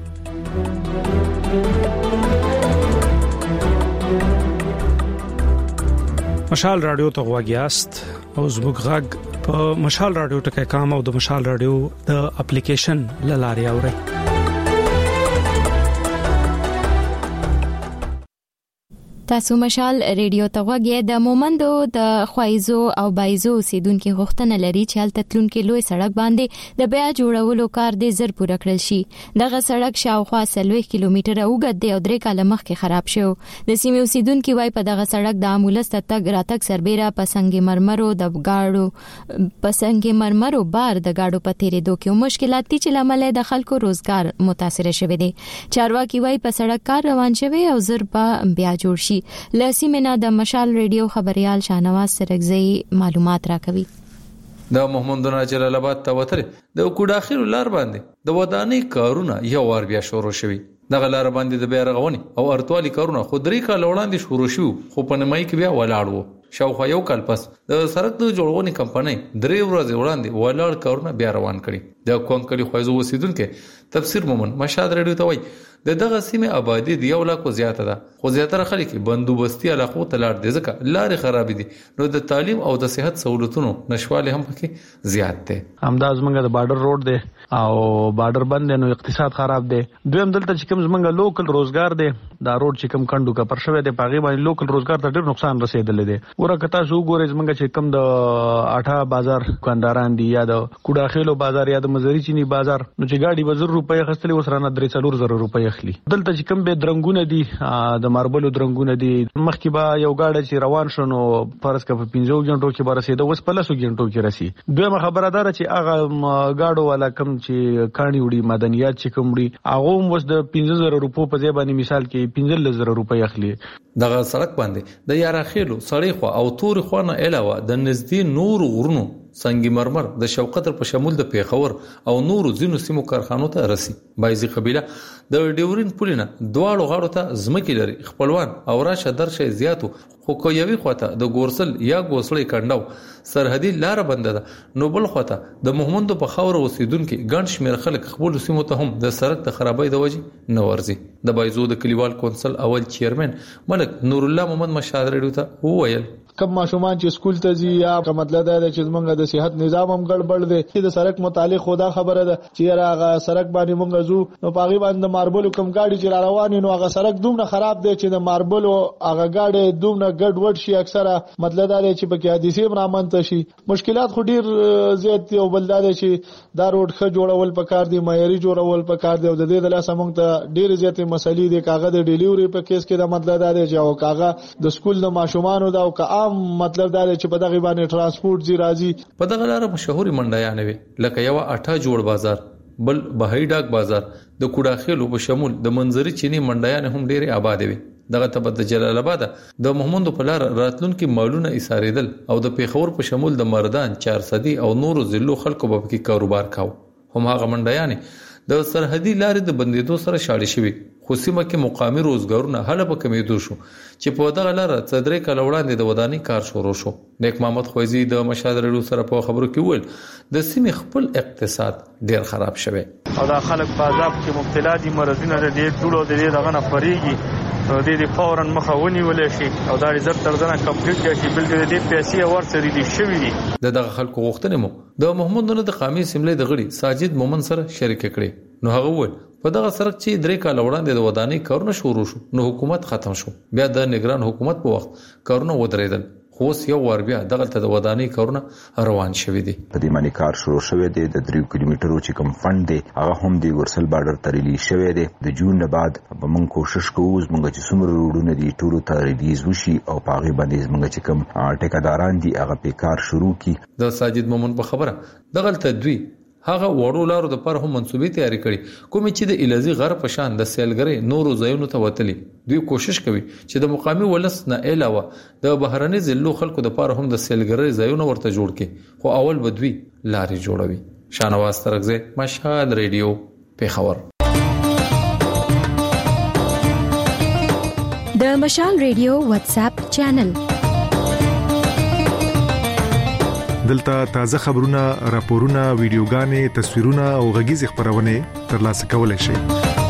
مشال رادیو ته غواګیاست او زموږ غږ په مشال رادیو ټکي کام او د مشال رادیو د اپلیکیشن لاري اوري. تاسو مشال ریډیو ته غوږی د مومندو د خوایزو او بایزو سیدونکو غوښتنه لري چې هلته تلونکو لوی سړک باندې د بیا جوړولو کار د زر پوره کړل شي. دغه سړک شاوخوا 30 کیلومتره اوږد دی او 3 کاله مخکې خراب شو. د سیمې سیدونکو وای په دغه سړک د امبولانس تګ راتګ سربېره پسنګ مرمرو د غاړو بار د غاړو په تیرېدو کې مشکلات دي چې لامل د خلکو روزګار متاثر شوی دی. چارواکي وای په سړک کار روان شوی او زر په بیا جوړ شي. لسیمنا د مشال ریډیو خبريال شاهنواز سرګزئی معلومات راکوي. د محمدونه جلال آباد ته وتر د کوډاخیر لار باندې د ودانۍ کارونه یو ور بیا شروع شوي. دغه لار باندې د بیا رغونی او ارتوالي کارونه خودري کال وړاندې شروع شو، خو په نمای کې بیا ولاړ وو. شاوخوا یو کال پس د سړک د جوړونې کمپنۍ 3 ورځې وړاندې ولاړ کارونه بیا روان کړي. د کونکلي خوځو وسیدونکو تفسیر مومن مشاد ریډیو ته وایي دغه سیمه آبادی د 1 لک زیاته ده، خو زیاتره خلک بندوبستي علاقو ته لاړ دي ځکه لارې خراب دي، نو د تعلیم او د صحت سہولتونو نشواله هم پکې زیات دي. همداز منګه د بارډر روډ دی او بارډر بند نو اقتصاد خراب دی. دویم دلته چې کوم زمنګ لوکل روزګار دی، دا روډ چې کوم کندو کا پر شوی دی پاغي باندې لوکل روزګار ته ډیر نقصان رسیدل دي. ورکه تاسو ګورئ زمنګ چې کوم د اټا بازار دکانداران دي یا د کوډاخیلو بازار یا د مزری چینی بازار، نو چې گاډي وزر روپۍ خستلې وسرانه 3-4 روپۍ اخلي. دلته چې کوم به درنګونه دي د ماربلو درنګونه دي، مخکې با یو گاډي چې روان شونو فرض کا په 15 غنټو کې برسېده، اوس په 10 غنټو کې رسی. دویمه خبره ده چې هغه گاډو والا کم چې کانی وړي مدنیات چې کوم وړي هغه اوس د 15000 روپو په ځای باندې مثال کې 15000 روپۍ اخلي. دغه سړک باندې د یاراخیلو سړی خو او تور خو نه علاوه د نږدې نور غرونو سنگ مرمر د شوقتر په شمول د پیښور او نورو ځینو سیمو کارخانو ته رسی. بایزي قبيله د ډیورین پولینه دواړو غاړو ته زمکې لري، خپلوان او راشه درشه زیاتو، خو کویوي خواته د ګورسل یا ګوسړې کنداو سرحدي لار بنده ده، نو بل خواته د محمدو په خاور اوسیدونکو ګڼ شمیر خلک خپل سیمو ته هم د سړک د خرابۍ د وجې نه ورځي. د بایزو د کلیوال کونسل اول چیرمن ملک نور الله محمد مشاد ریډیو ته وویل کم ماشومان چې سکول ته ځي یا کوم مطلب دا چې موږ د صحت نظام هم ګډوډ دی. چې د سړک متعلق خدا خبره ده چې هغه سړک باندې موږ زو نو پاغي باندې ماربل کوم گاډي چې روان نو هغه سړک دومره خراب دی چې د ماربل هغه گاډي دومره ګډوډ شي، اکثره مطلب دا چې پکې حادثې رامنځته شي. مشکلات خو ډیر زیات دي او بل دا چې دا روډ ښه جوړول پکار دي، معیاري جوړول پکار دي او د دې د لاسه موږ ته ډیر زیات مسلې دي. کاغه د ډیلیوري په کیس کې دا مطلب دا دی چې او کاغه د سکول د ماشومان او د مطلب دا چې په دغه باندې ترانسپورت زی راځي. په دغه لار مشهوري منډیانه وي لکه یو اټا جوړ بازار، بل بهایی ډاک بازار، د کوډاخیلو په شمول د منځري چینی منډیانه هم ډېری آباد وي. دغه ته د جلال آباد د محمد په لار راتلونکو مالونه ایثاریدل او د پیښور په شمول د مردان، چارسدي او نورو ضلعو خلکو په کې کاروبار کاوه. هم هغه منډیانه د سرحدي لارې د بندیدو سره شاړې شوي، خو سیمه کې مقامي روزګارونه هله په کمیدو شو چې په دغه لار 3 کال وړاندې د ودانۍ کار شروع شو. نیک محمد خویزی د مشاد ریډیو سره په خبرو کې ویل د سیمې خپل اقتصاد ډیر خراب شوی او دا خلک په عذاب کې مبتلا دي، مرزونه دې ټولو دې دغه نه پریږي نو دې فورن مخه ونیولې شي او دا زر تر ځنه کمپلیټ شي، بل دې پیسې ورسره دي شوی دي. دغه خلکو غوښتنې مو د محمد نن د قومي سیملې د غړي ساجد مومن سره شریک کړي. نو هغه وویل په دغه سړک چې 3 کال وړاندې د ودانۍ کارونه شروع شو نو حکومت ختم شو، بیا د نگران حکومت په وخت کارونه ودرېدل، خو یو ور بیا دغه ته د ودانۍ کارونه روان شوي دي. په دې باندې کار شروع شوی دی. د 3 کیلومترو چې کوم فند دی هغه هم د ورسل بارډر ته ریلیز شوی دی. د جون نه بعد به موږ کوشش کوو موږ چې څومره روډونه دي ټول ته ریلیز وشي او په هغه باندې موږ چې کوم ټیکاداران دي هغه په کار شروع کی. د ساجد مومن په خبره دغه ته دوی هغه وړو لارو د پر هم منسوبې تیاری کړي کوم چې د الزی غر په شان د سیلګری نورو ځایونو ته وتلي دوی کوشش کوي چې د مقامی ولس نه علاوه د بهرني ځلو خلکو د پر هم د سیلګری ځایونو ورته جوړ کړي خو اول بدوي لارې جوړوي شانواز ترغزه مشهد ریډیو پیښور د مشال ریډیو واتس اپ چینل دلته تازه خبرونه راپورونه ویډیوګانې تصویرونه او غږیز خبرونه ترلاسه کولای شئ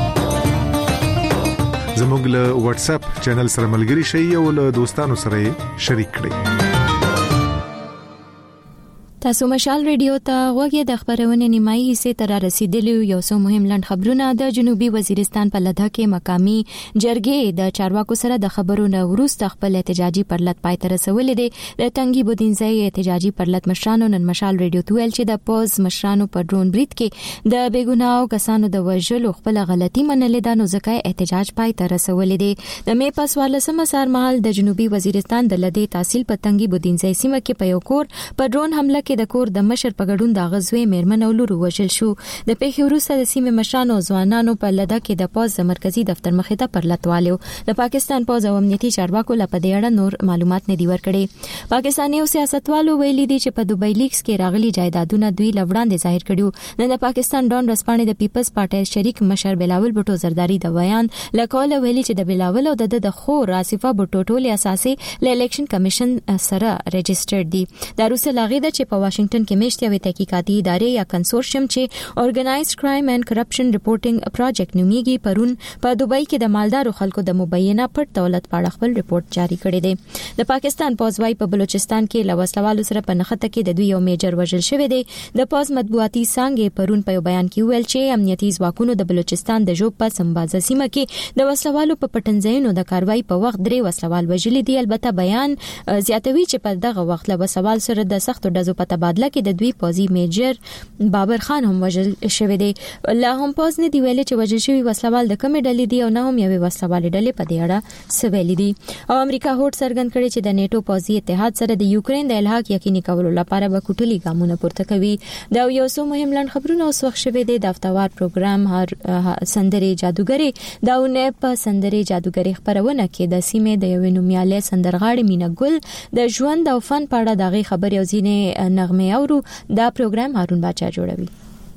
زموږ له واتس اپ چینل سره ملګري شئ او له دوستانو سره شریک کړئ تاسو مشال ریډیو ته غوږی د خبرونه نیمایي حصے تر رسیدلی یو څو مهم لند خبرونه د جنوبي وزیرستان په لده کې مقامی جرګې د چارواکو سره د خبرونو وروسته خپل احتجاجي پرلط پای ته رسولې دي د تنګي بودینځي احتجاجي پرلط مشرانو نن مشال ریډیو ته ویل چې د پوز مشرانو په ډرون بریټ کې د بیګناو کسانو د وژلو خپل غلطي منلې ده نو ځکه احتجاج پای ته رسولې دي د مې پاس 14 سار مهال د جنوبي وزیرستان د لده تحصیل په تنګي بودینځي سیمه کې په یو کور په ډرون حمله کې د کور د مشر په ګډون د غزوی میرمن او لور وژل شو د پیښې وروسته د سیمې مشرانو ځوانانو په لده کې د پوز مرکزی دفتر مخې ته پرلطوالو د پاکستان پوز او امنیتي چارواکو لپاره د اړه نور معلومات نه دی ورکړي پاکستاني او سیاستوالو ویلي دي چې په دوبۍ لیکس کې راغلي جایدادونه دوی لوړاندې ظاهر کړیو نن د پاکستان ډون رسپانې د پیپلز پارټي شریک مشر بلاول بوټو زرداری د بیان لکول ویلي چې د بلاول او د خور آصفه بوټو ټولي اساسي ل الیکشن کمیشن سره ريجسترډ دي د روسه لاغې د چې په واشنگټن کې مشته وي تحقیقاتي ادارې یا کنسورشیم چې اورګنایزډ کرایم اینڈ کرپشن ریپورټینګ پروجیکټ نومیږي پرون په دوبۍ کې د مالدارو خلکو د مبینه پټ دولت په اړه خپل ریپورت جاری کړی دی د پاکستان پوز وايي په بلوچستان کې لوسلوالو سره په نخته کې د دوی یو میجر وژل شوی دی د پوز مطبوعاتي څنګه پرون په بیان کې ویل چې امنیتي ځواکونو د بلوچستان د جوب په سمبازه سیمه کې د وسلوالو په پټنځینو د کاروایی په وخت درې وسلوال وژل دي البته بیان زیاتوي چې په دغه وخت له وسوال سره د سختو ډزو په تبادله کې د دوی پوزي میجر بابر خان هم وژل شوی دی لا هم پوز نه دی ویلي چې وژل شوی وسلوال د کومې ډلې دی او نه هم یوې وسلوال ډلې په دې اړه سویل دي او امریکا هوټ سرګن کړي چې د نیټو پوزي اتحاد سره د یوکرين د الحاق یقیني کولو لپاره به کوټلي ګامونه پورته کوي دا یو څو مهم لند خبرونه اوس وخت شوی دی د هفتوار پروګرام هر سندري جادوګری داونه په سندري جادوګری خبرونه کې د سیمې د یو نومیاله سندرغاړي مینا ګل د ژوند او فن په اړه دغه خبري او ځینې نغمه اورو دا پروګرام هارون باچا جوړوي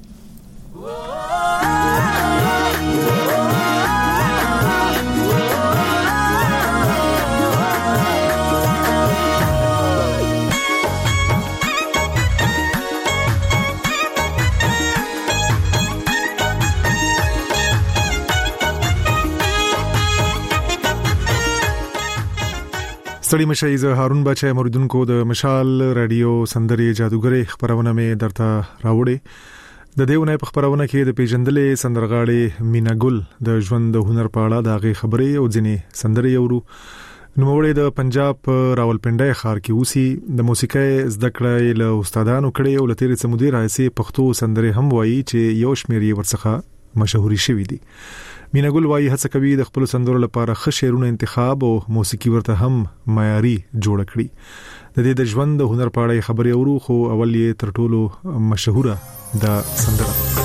ستړي مشي زه هارون بچا موریدونکو د مشال رادیو سندري جادوګری خبرونه مې درته راوړې د دیونه په خبرونه کې د پیژندلې سندرغاړي مینا ګل د ژوند د هنر په اړه دغه خبرې او ځینې سندري اورو نوموړی د پنجاب راولپنډي ښار کې اوسي د موسیقۍ زده کړې له استادانو کړي او لتیرې سمودي راځي پښتو سندري هم وایي چې یو شمېر ورڅخه مشهوري شوی دي مینا ګل وايي هڅه کوي د خپل سندرو لپاره ښه شعرونه انتخاب او موسیقي ورته هم معیاري جوړ کړي د دې د ژوند د هنر په اړه خبرې اورو خو اول یې تر ټولو مشهوره د سندره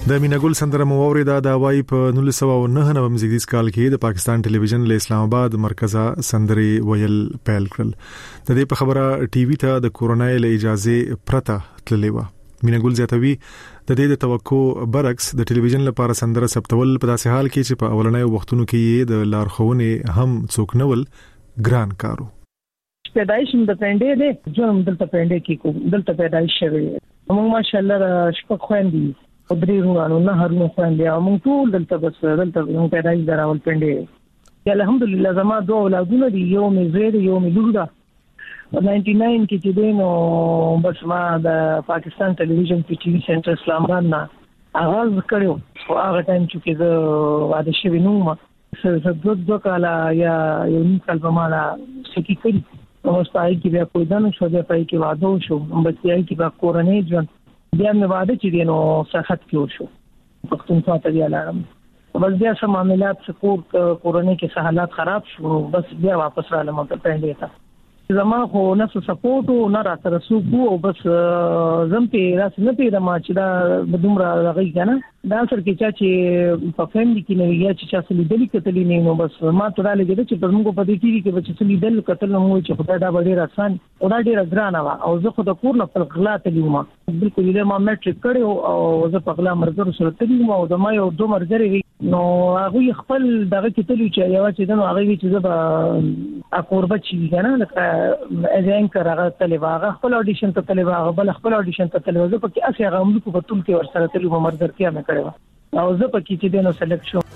د مینګل سندره موریدا د وای په 1999 زیږدیز کال کې د پاکستان ټلویزیون له اسلام آباد مرکزه سندري ویل پیل کړل. د دې په خبره ټي وي ته د کورونا له اجازه پرته تللی و. مینګل زیاتوي د دې د توقع برعکس د ټلویزیون لپاره سندره ثبتول په داسې حال کې چې په اولنۍ وختونو کې د لارښوونې هم څوک نول ګران کارو. پیدایش د پندې ده ژوند دلته پندې کې کوم دلته پیدایش شوی موږ ماشاءالله شپږ خويندې او درې ورونو نه هرونه خويندې موږ ټول دلته موږ پیدایش دراول پندې الحمدلله زما دوه اولادونه دي یو مې زوی دی یو مې لور ده 99 کې چې دینو بس ما د پاکستان ټلویزیون په ټي وي سنټر اسلام آباد نه اغاز کړو او هغه ټایم چې زه واده شوی نو ما څه دوه کاله یا یو نیم کال په ما سکی کړی او سپای کې بیا کوی دنه شو بیا پای کې واده شو بچی کې با کورنۍ ژوند بیا مې واده چې دینو صحت کې شو پښتونخوا ته ویلم بس بیا سم معاملات سکور کورنۍ کې حالات خراب شو بس بیا واپس رالم ته پندې ته زما خو نفس سپورټ او نه را تر سو کو بس زم په راس نه پیدا ما چې دا دومره راغی کنه دا سر کې چې په فیملی کې نه ویل چې څه لیدل کتلی نه نو بس ما ته را لګیږي چې پر موږ په دې کې چې څه لیدل کتل نو چې خدای دا ډېر آسان او دا ډېر ګران و او زه خو د کور نه پر غلا تلم بالکل له ما میټریک کړو او زه په غلا مرګ سره تلم او د ما یو دوه مرګري نو هغه خپل دغه کتلی چې یو چې نو هغه چې زه اقوربه چې کنه لکه اځین کراغه تلواغه خپل اډیشن ته تلواغه بل خپل اډیشن ته تلواغه په کې اسه هغه موږ په ټول کې ورسره تلو مرګر کې مې کړو او زه په کې چې دینو سلیکټ شو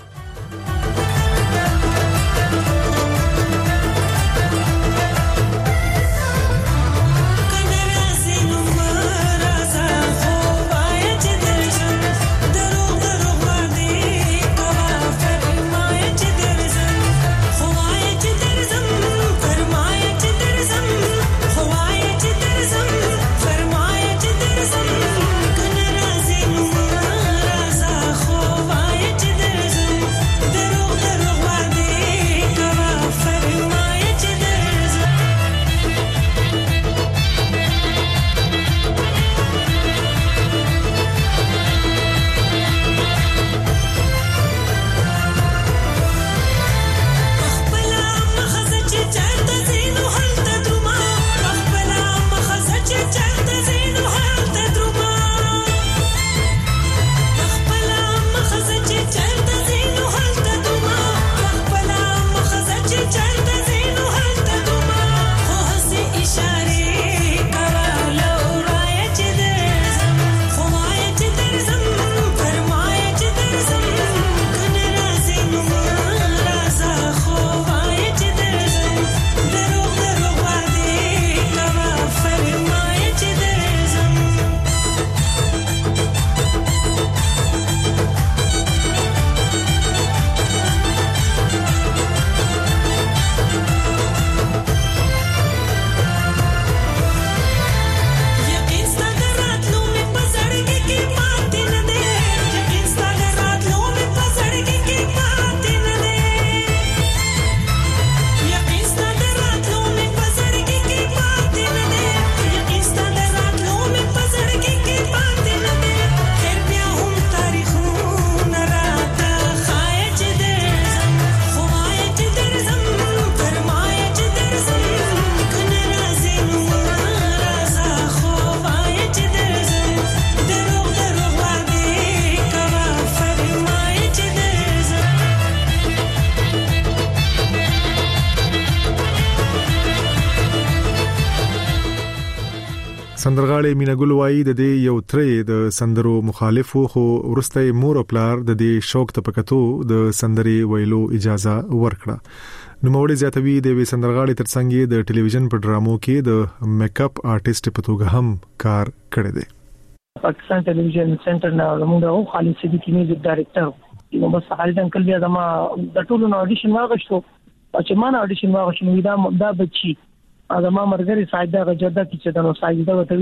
سندرغاړي مینګل وای د دې یو ترې د سندرو مخالفو خو ورسته مور او پلار د دې شوق ته پکتو د سندري ویلو اجازه ورکړه. نو موړي زیاتوي د وی سندرغاړي ترڅنګ د ټلویزیون په ډرامو کې د میک اپ آرټیست په توګه هم کار کړی دی. پاکستان ټلویزیون سنټر نه موږ خالد صدیقی میوزیک ډایریکټر نو بس خالد انکل بیا ما د ټولو اډیشن واغښتو چې ما اډیشن واغښتو دا بچي دا ما مرګري ساجده غجدا چې دا نو ساجده وتوی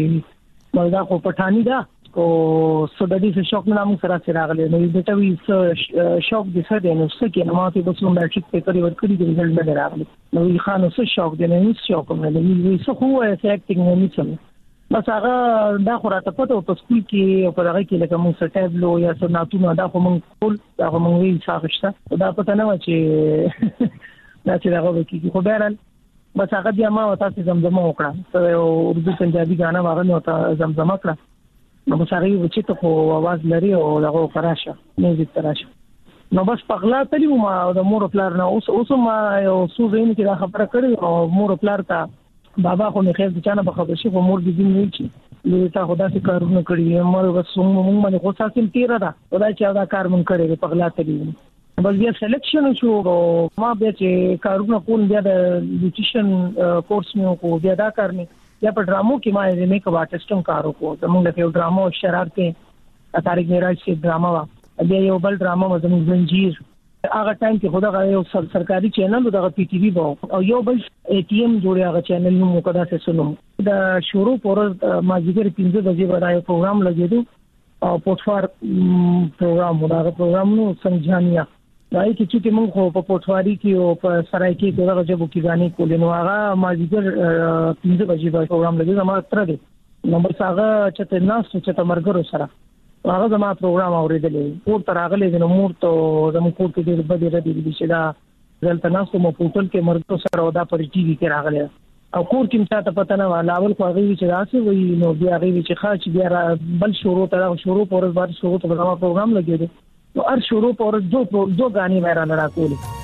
چې مردا کو پټانی دا کو سودادي څه شوق نه موږ سره راغلی نو دې ته وی شوق دې سره نو څه کې نو ماته بس نو میټریک پیپر ورکړي د رزلټ نه راغلی نو یې خانو څه شوق دې نه شوق نه وی څه خو اکټینګ نه نیسم بس هغه دا خو راته پته په سکول کې او په هغه کې لکه موږ سټابلو یا سناتونو دا خو موږ ټول دا خو موږ ویل څاغشته دا پته نه و چې دا چې هغه کې خو بهرال بس هغه بیا ما وتا چې زمزمه وکړه او اردو پنجابي غانا هغه نو ته زمزمه کړه نو بس هغه چې ته خو आवाज لري او هغه فراشه میوزیک تراشه نو بس پغلا تلو ما د مور پلار نه اوس ما یو څو زین کې دا خبره کړې او مور پلار ته بابا خو نه خیر د چانه په خبر شي خو مور دې نه چی لوي تا خدا سي کارونه کړی مور بس موږ باندې خو ساتم تیر دا خدای چې دا کار مونږ کړی په غلا تللی بس بیا سلیکشن شو ما به چې کارونه کول بیا د نیوټریشن کورس مې کو بیا دا کارني یا په ډرامو کې ما یې میک اپ آرټیسټم کارو کو زموږ له یو ډرامو شرارت طارق معراج سے ډراما وا بیا یو بل ډراما زموږ زنجیر هغه ټایم کې خدای غو یو سرکاري چینل دغه پی ټی وی وو او یو بل ای ټی ایم جوړه هغه چینل نو مقدا څه سنو دا شروع پر ماجیګر 15 بجې باندې پروګرام لګیدو او پورتفار پروګرام دا پروګرام نو سمجھانیا دای کی چې موږ خو په پورتفاري کې او په سرای کې دغه جبو کې غاني کولې نو هغه ماجیګر 15 بجې باندې پروګرام لګیدو ما تر دې نمبر څنګه چې ناس چې مرګرو سره هغه زما پروګرام اوریدلې او تر هغه له نمور ته زمو کور کې ډېر بده ردی دي چې دا دلته ناسو مو پورتل کې مرګ سره ودا پر ټي وي کې راغله او کور کې متا ته پته نه ولا اول خو هغه چې راسي وي نو بیا هغه چې خاص بیا بل شروع پر بعد شروع ته زما پروګرام لګیدو نو هر شروع پر دو غاني مې را کولې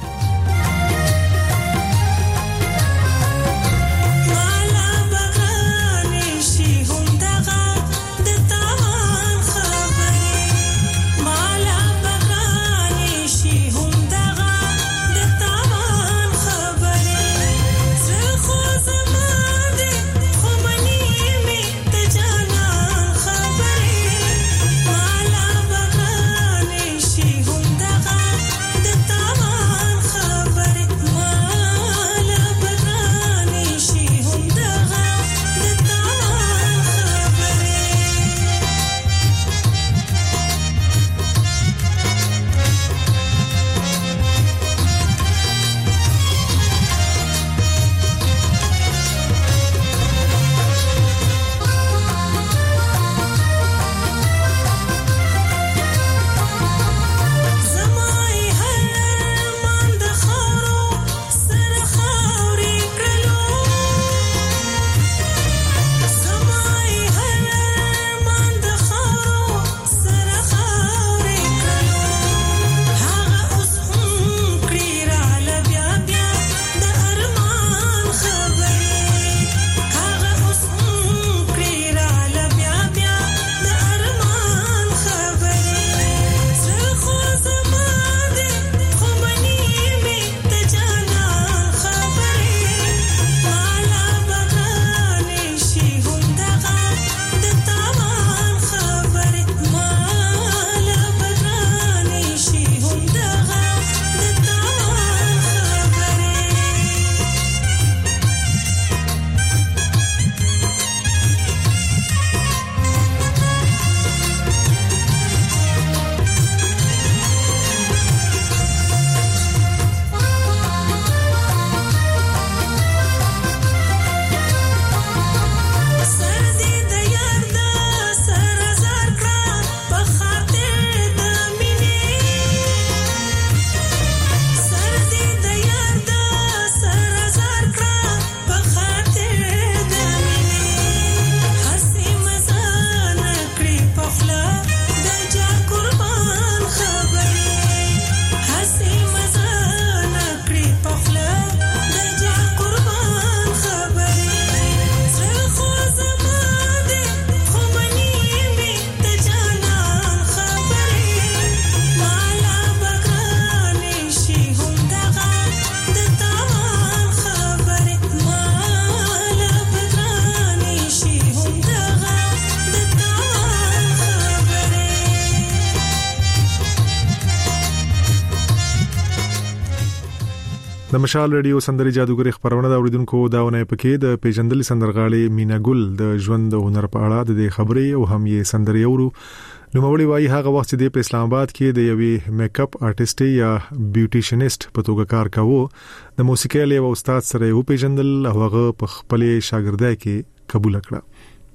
د مشال ریډیو سندري جادوګر خبرونه دا اوریدونکو داونه پکې د پیجندل سندرغاړي مینا ګل د ژوند د هنر په اړه د خبرې او هم یې سندري اورو نو مولوی وايي هغه وخت چې د اسلام آباد کې د یوې میک اپ آرټیست یا بیوټیشنست په توګه کار کاوه د موسیقي له استاد سره یو پیجندل هغه په خپل شاګردای کې قبول کړه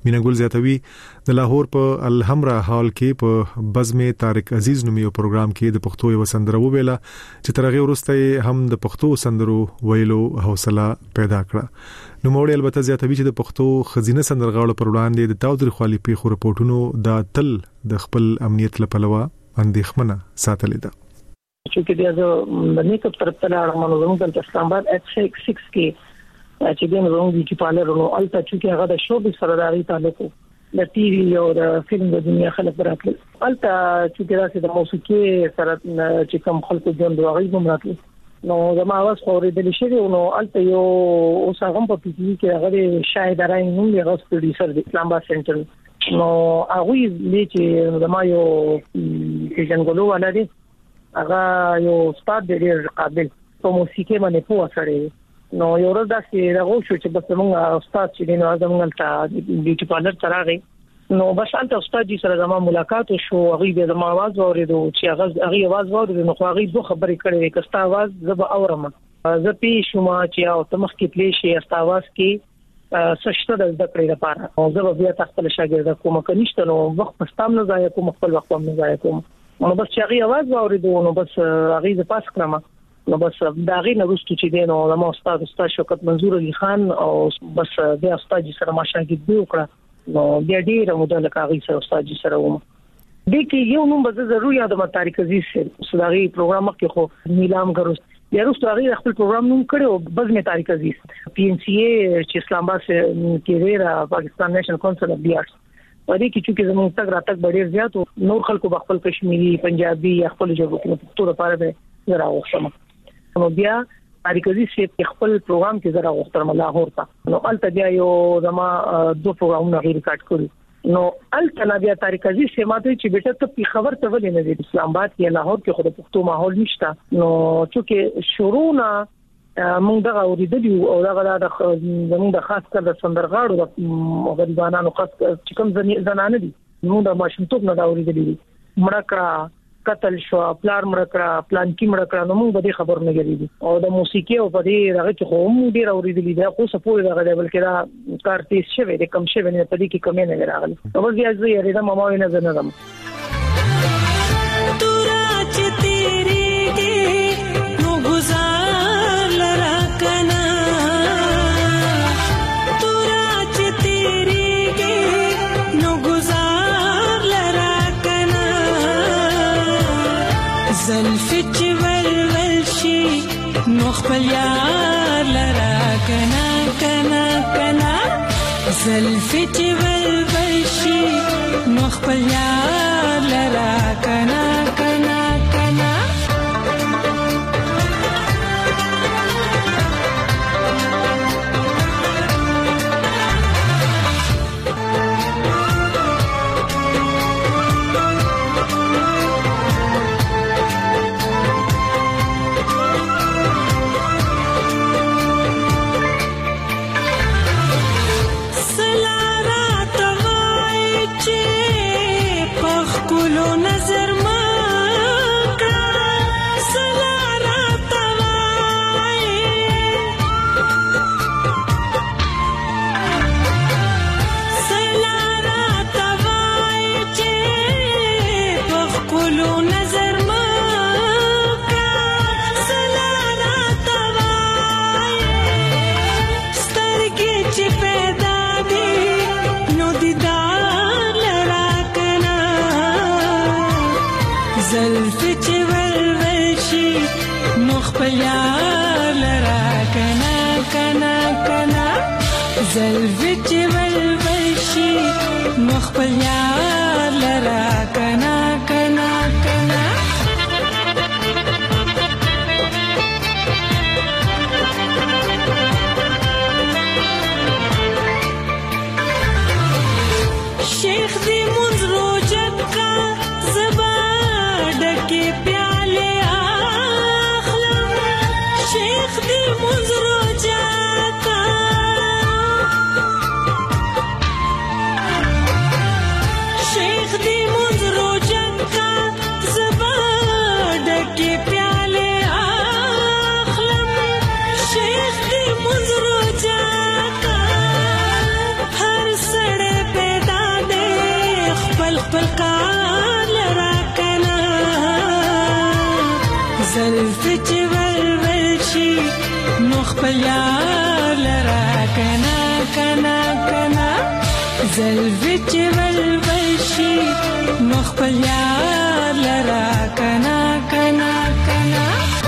مینګل زیاتوي د لاهور په الحمرا هال کې په بزم طارق عزیز نومي پروګرام کې د پښتو یو سندره وویله چې ترغه ورسته هم د پښتو سندرو ویلو حوصله پیدا کړه نو موړ البته زیاتوي چې د پښتو خزینه سندرغاړو پر وړاندې د تاوتریخوالي پیښو رپورټونو د تل د خپل امنیت لپاره اندېښمنه ساتلې ده چې د نیکو طرف ته راغلم زموږ د اسلام آباد X6 کې چې دین روغ دي چې پالر نو الته چې هغه د شو به سره راغی تعلق د ټي وي او د فلم د دنیا خلک براتل الته چې راځي د موسیقي سره چې کوم خلکو جون دوغې بمراتل نو زما आवाज خوریدل شي نو الته یو اوس هغه په پی ټي وي کې هغه شاهد راي نو یو پروډوسر د اسلام آباد سنټر نو هغه دې چې زما یو پیژنګلو ولادي هغه یو استاد دی قابل په موسیقي باندې پوه سره نو یو ورځ داسې راغو شو چې بس موږ استاد چې دی نو زموږ ته بیوټي پارلر تراغي نو بس انت استاد جی سره زما ملاقات شو هغه د زما आवाज اوریدو چې هغه आवाज اوریدو نو هغه دوه خبرې کړې کستا आवाज زب اورم زه پی شوم چې او تمخ کې پلی شي استا आवाज کې سشته د ذکر لپاره او زه بیا تخپل شاګرد کوم کنيشته نو وخت پستام نه ځای کوم خپل وخت نه ځای کوم نو بس چې هغه आवाज اوریدو نو بس هغه د پاس کړم نو بس دا غي نه رسټو چې دین او ما استاد شوکت منظور علي خان او بس د استاد سره ما شاګرد دی وکړه نو بیا ډیر مدله کاغي سره استاد سره ومه د کې یو نوم به ضروري یاد ما طارق عزیز سره صداغي پروګرام کې خو نیلام ګروس یا رسټو هغه خپل پروګرام نوم کړو بزم طارق عزیز پی ان سی اي چې اسلام آباد کې ریرا پاکستان نېشنل کونسل اف دی آرټس ورې کې چې زموږ تک راتک ډېر زیات او نور خلکو خپل کشمیری پنجابي خپل ژبه کې پښتو لپاره به زرا وښم نو بیا طارق عزیز چې خپل پروګرام کې زرا وختم لاهور ته نو الته بیا یو زما دوه پروګرامونه غیر کټ کړو نو الته بیا طارق عزیز چې ماته چې بیٹه ته په خبر ته ولې نه دي اسلام آباد کې لاهور کې خود پښتو ماحول نشته نو چې شروعنا موږ دا اوریدلی او دا زموږ د خاص کر د سندرغاړو د غریبانو خاص چې کوم زنانه دي موږ د ماشومتوب نه دا اوریدلی مړکړه قتل شو پلار مړکړه پلان کې مړکړه نو موږ به خبر نه غریدي او د موسیقي او په دې دغه چې خو موږ ډیر اوریدلی دا خو سپور دغه ډول کې دا کار تیز شوی د کم شوی نه په دې کې کمې نه راغلی نو بس بیا زه یې دا ماما نه زنه زلفت ولول شي نو خپل یار لرا کنا کنا کنا زلفت ولول شي نو خپل یار لرا کنا کنا کنا زلفت ولول شي نو خپل یار لرا کنا کنا کنا شیخ دی منځ روجت کا زبا ډکه پیاله اخلم شیخ دی منځ روجت کا हर सड़े पे زلفې چې ولول شي نو خپل یار لرا کنا کنا کنا زلفې چې ولول شي نو خپل یار لرا کنا کنا کنا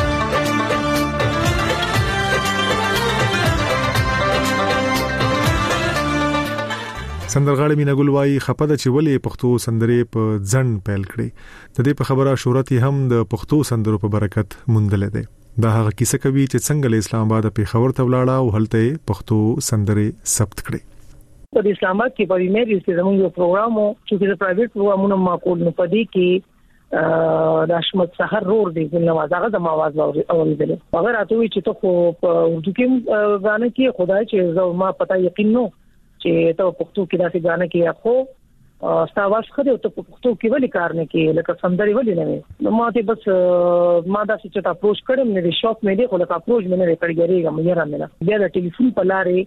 سندرغاړي مینا ګل وايي خپه د چولې پښتو سندرې په ځن پیل کړي د دې په خبره شهرت هم د پښتو سندرو په برکت مندل دي دا هغه کیسه کوي چې څنګه له اسلام آباد په خبر ته ولاړه او هلته پښتو سندرې ثبت کړي په اسلام آباد کې په میری چې زموږ یو پروګرام چې د پرایویټ پروګرامونو معقول نه پدې کې د اشمت سحر رور دی نواز هغه د आवाज اوریدل هغه راته وی چې ته په اردو کې غانې کې خدای چې ما پتا یقین نو چې ته پښتو کې داسې غانې کې اخو ستاواز خدای ته پښتو کې ولې کار نه کې لکه سندري ولې نه نو ما ته بس ما دا چې ته اپروچ کړم نه شاپ مې دی خو لکه اپروچ مې نه کړګریږم مې را مې بیا د ټلیفون په لارې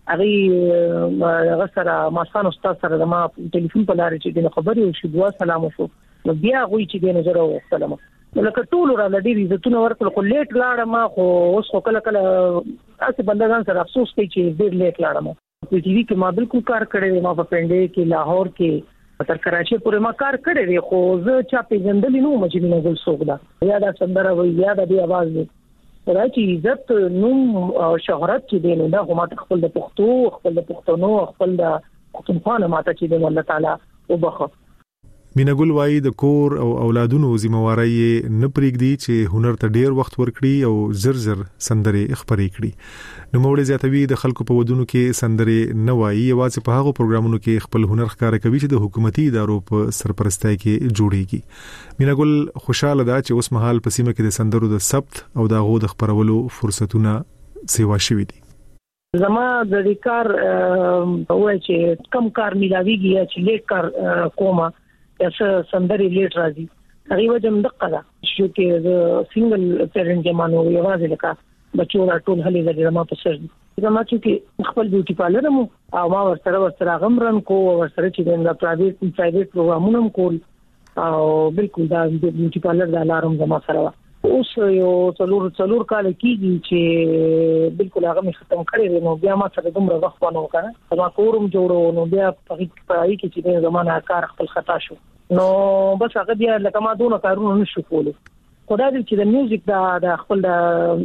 هغه سره ما سان استاد سره ما ټلیفون په لارې چې د خبرې او شو دوا سلام وشو نو بیا غوي چې د نظر او سلام لکه ټول را لدی عزتونه ورکړل خو لیټ لاړم خو اوس خو کله کله تاسو بندگان سره افسوس کوي چې ډیر لیټ لاړم په ټي وي کې ما بالکل کار کړی ما په پنده کې لاهور کې تر کراچي پورې ما کار کړی خو زه چا پیژندل نو مې نه ګل سوګدا یا دا سندره وي یا د आवाज دی راځي عزت نوم او شهرت چې دی نو دا هم خپل د پښتو خپل د پښتونو خپل د پښتونخوا ماته چې دی الله تعالی وبخښه مینا ګل وايي د کور او اولادونو ذمہواری نه پرېږدي چې هنر ته ډیر وخت ورکړي او زر سندري خبرې کړي نو موږ زیاتوي د خلکو په ودونو کې سندري نه وایي یوازې په هغه پروګرامونو کې خپل هنر ښکار کوي چې د حکومتي ادارو په سرپرستۍ کې جوړيږي مینا ګل خوشاله ده چې اوس مهال په سیمه کې د سندرو د ثبت او د غو د خبرولو فرصتونه سیوا شوي دي زما د کار وای چې کم کار ملاويږي چې لیټ کار کومه یا سندري لیټ راځي هغه وجه مدقه ده چې د سنگل پیرنټ جمانو یوازې لکه بچو را ټول هلي د ما په سر زما چې خپل بیوټي پارلر مو او ما ورسره غمرن کو ورسره چې د پرایویټ پروګرامونو کول او بالکل دا بیوټي پارلر د الارم زما سره اوس یو څلور کال کېږي چې بالکل هغه مې ختم کړی نو بیا ما سره دومره وخت ونه وکړ ما کورم جوړو نو بیا په هغه کې چې د زمانه کار خپل خطا شو نو بس هغه بیا لکه ما دونه کارونه نشو کولای خدای دې چې د میوزیک د خپل د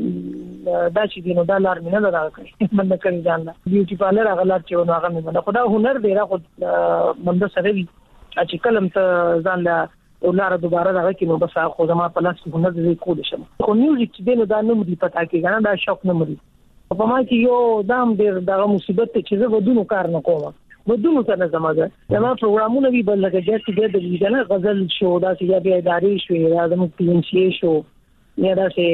چې دینو د لار مینه راکړي مننه کوي ځان لا بیوټي پارلر هغه لار چې نو هغه مې خدای هنر دی را خو منده سره وي چې کلم ته ځان لا ولاره دوباره راغی نو بس خو زما په لاس کې هنر دې کول شم خو میوزیک چې دینو دا نوم دی پتا کې غواړم دا شوق نه مري په ما کې یو دام ډیر دغه مصیبت چې زه ودونو کار نه کوم ودونو څنګه زماده زما پروګرامونه وی بل لګا چې د دې نه غزل شو دا چې بیا اداري شو یا د PNCA شو یا دا چې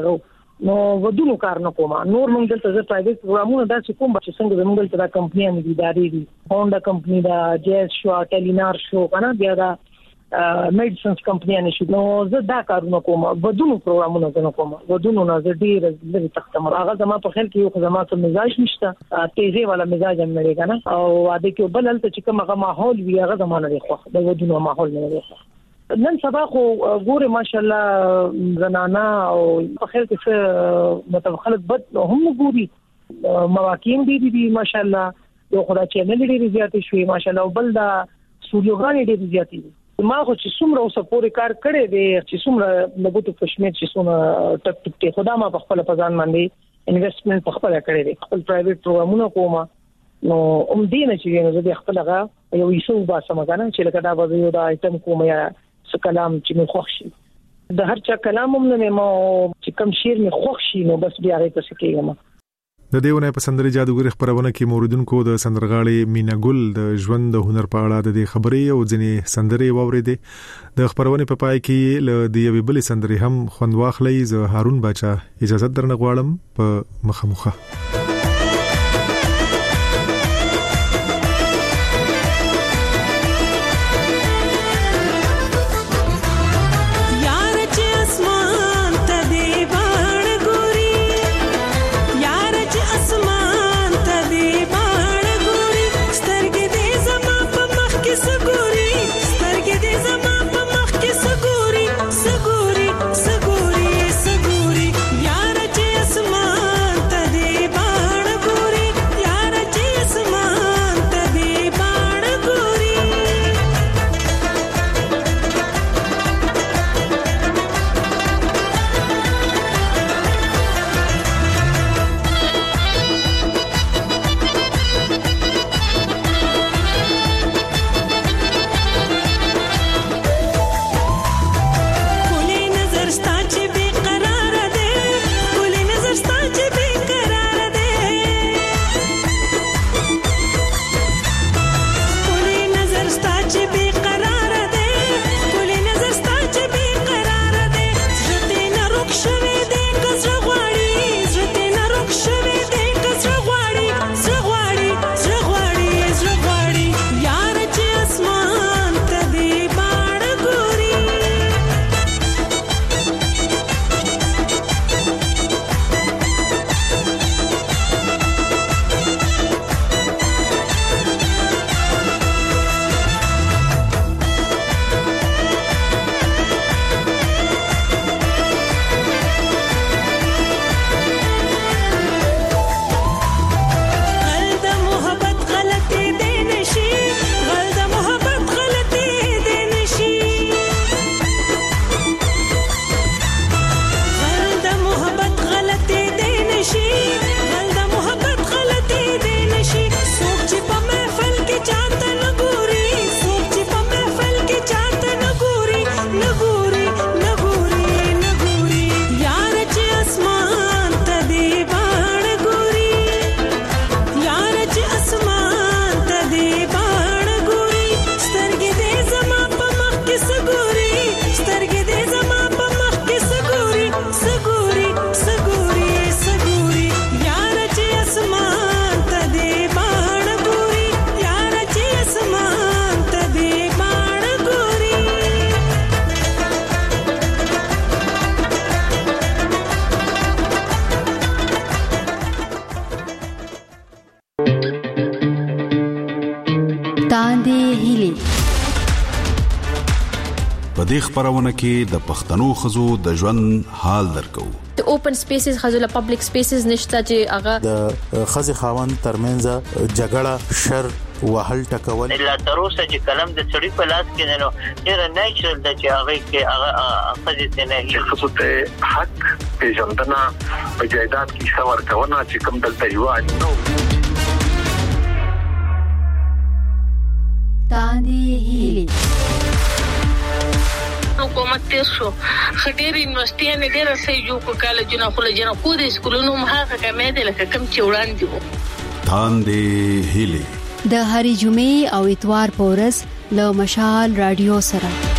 نو ودونو کار نه کوم نور موږ دلته زه پرایویټ پروګرامونه دا چې کوم چې څنګه موږ دلته د کمپنیانو دي اداري دي هونډا کمپنی دا جیس شو ټیلینار شو کنه بیا دا میډیسنز کمپنیانه شو نو زه دا کارونه کوم ودونو پروګرامونه نه کوم ودونو نه زه ډیر لږ تختمر هغه زما په خیال کې یو زما ته مزاج نشته تیزه والا مزاج هم لري کنه او اده کې بل هلته چې کوم هغه ماحول وي هغه زمانه دی خو د ودونو ماحول نه دی نن سبا خو ګوره ماشاءالله زنانا او په خیال کې څه مطلب خلک بد هم ګوري مواقع دي ماشاءالله یو خدای چې نه لري زیاتې شوې ماشاءالله او بل دا سټوډیوګان ډېر زیاتې ما خو چې څومره اوسه پورې کار کړی دی چې څومره لګوتو پښمن چې څومره ټک خدا ما په خپل پزان باندې انویسټمنټ په خپل کړی دی خپل پرایویټ پروګرامونه کوم نو دینه چې نو زه خپل هغه یو ایسو باسم کنه چې لکه دا به یو دا ایتم کوم یا څه کلام چې مې خوښ شي د هر چا کلام هم نه ما چې کوم شعر مې خوښ شي نو بس بیا غي پس کېږم د دیونه په سندري جادوګر خبرونه کې موردونکو د سندرغاړي مینا ګل د ژوند د هنر په اړه د خبرې او ځنې سندري واوریدې د خبرونه په پای کې ل دی یوې بلې سندري هم خوند واخلې ز هارون باچا اجازه درنه غواړم په مخه سګوري تاندې هیلي په دې خبرونه کې د پښتنو خزو د ژوند حال درکو. د اوپن سپیسز خزو له پبلک سپیسز نشته چې هغه د خزي خاوند ترمنځ جګړه شر وهل ټکول الا تروسه چې کلم د سړي په لاس کې نه نو ډیر نیچرل د چې هغه کې هغه خزي نه چې خصوصي حق پیژندنه په جایداد کې څور کونه چې کوم دلته یو نو تاندې هیلي حکومت تیر شو خډیر یونیورسيټي نه ډیر سې جو کو کالجونه خو لجنه خو د سکولونو مخه کمې دي لکه کم چې وړاندې وو. تاندې هیلي د هری جمعې او اتوار پورس له مشال رادیو سره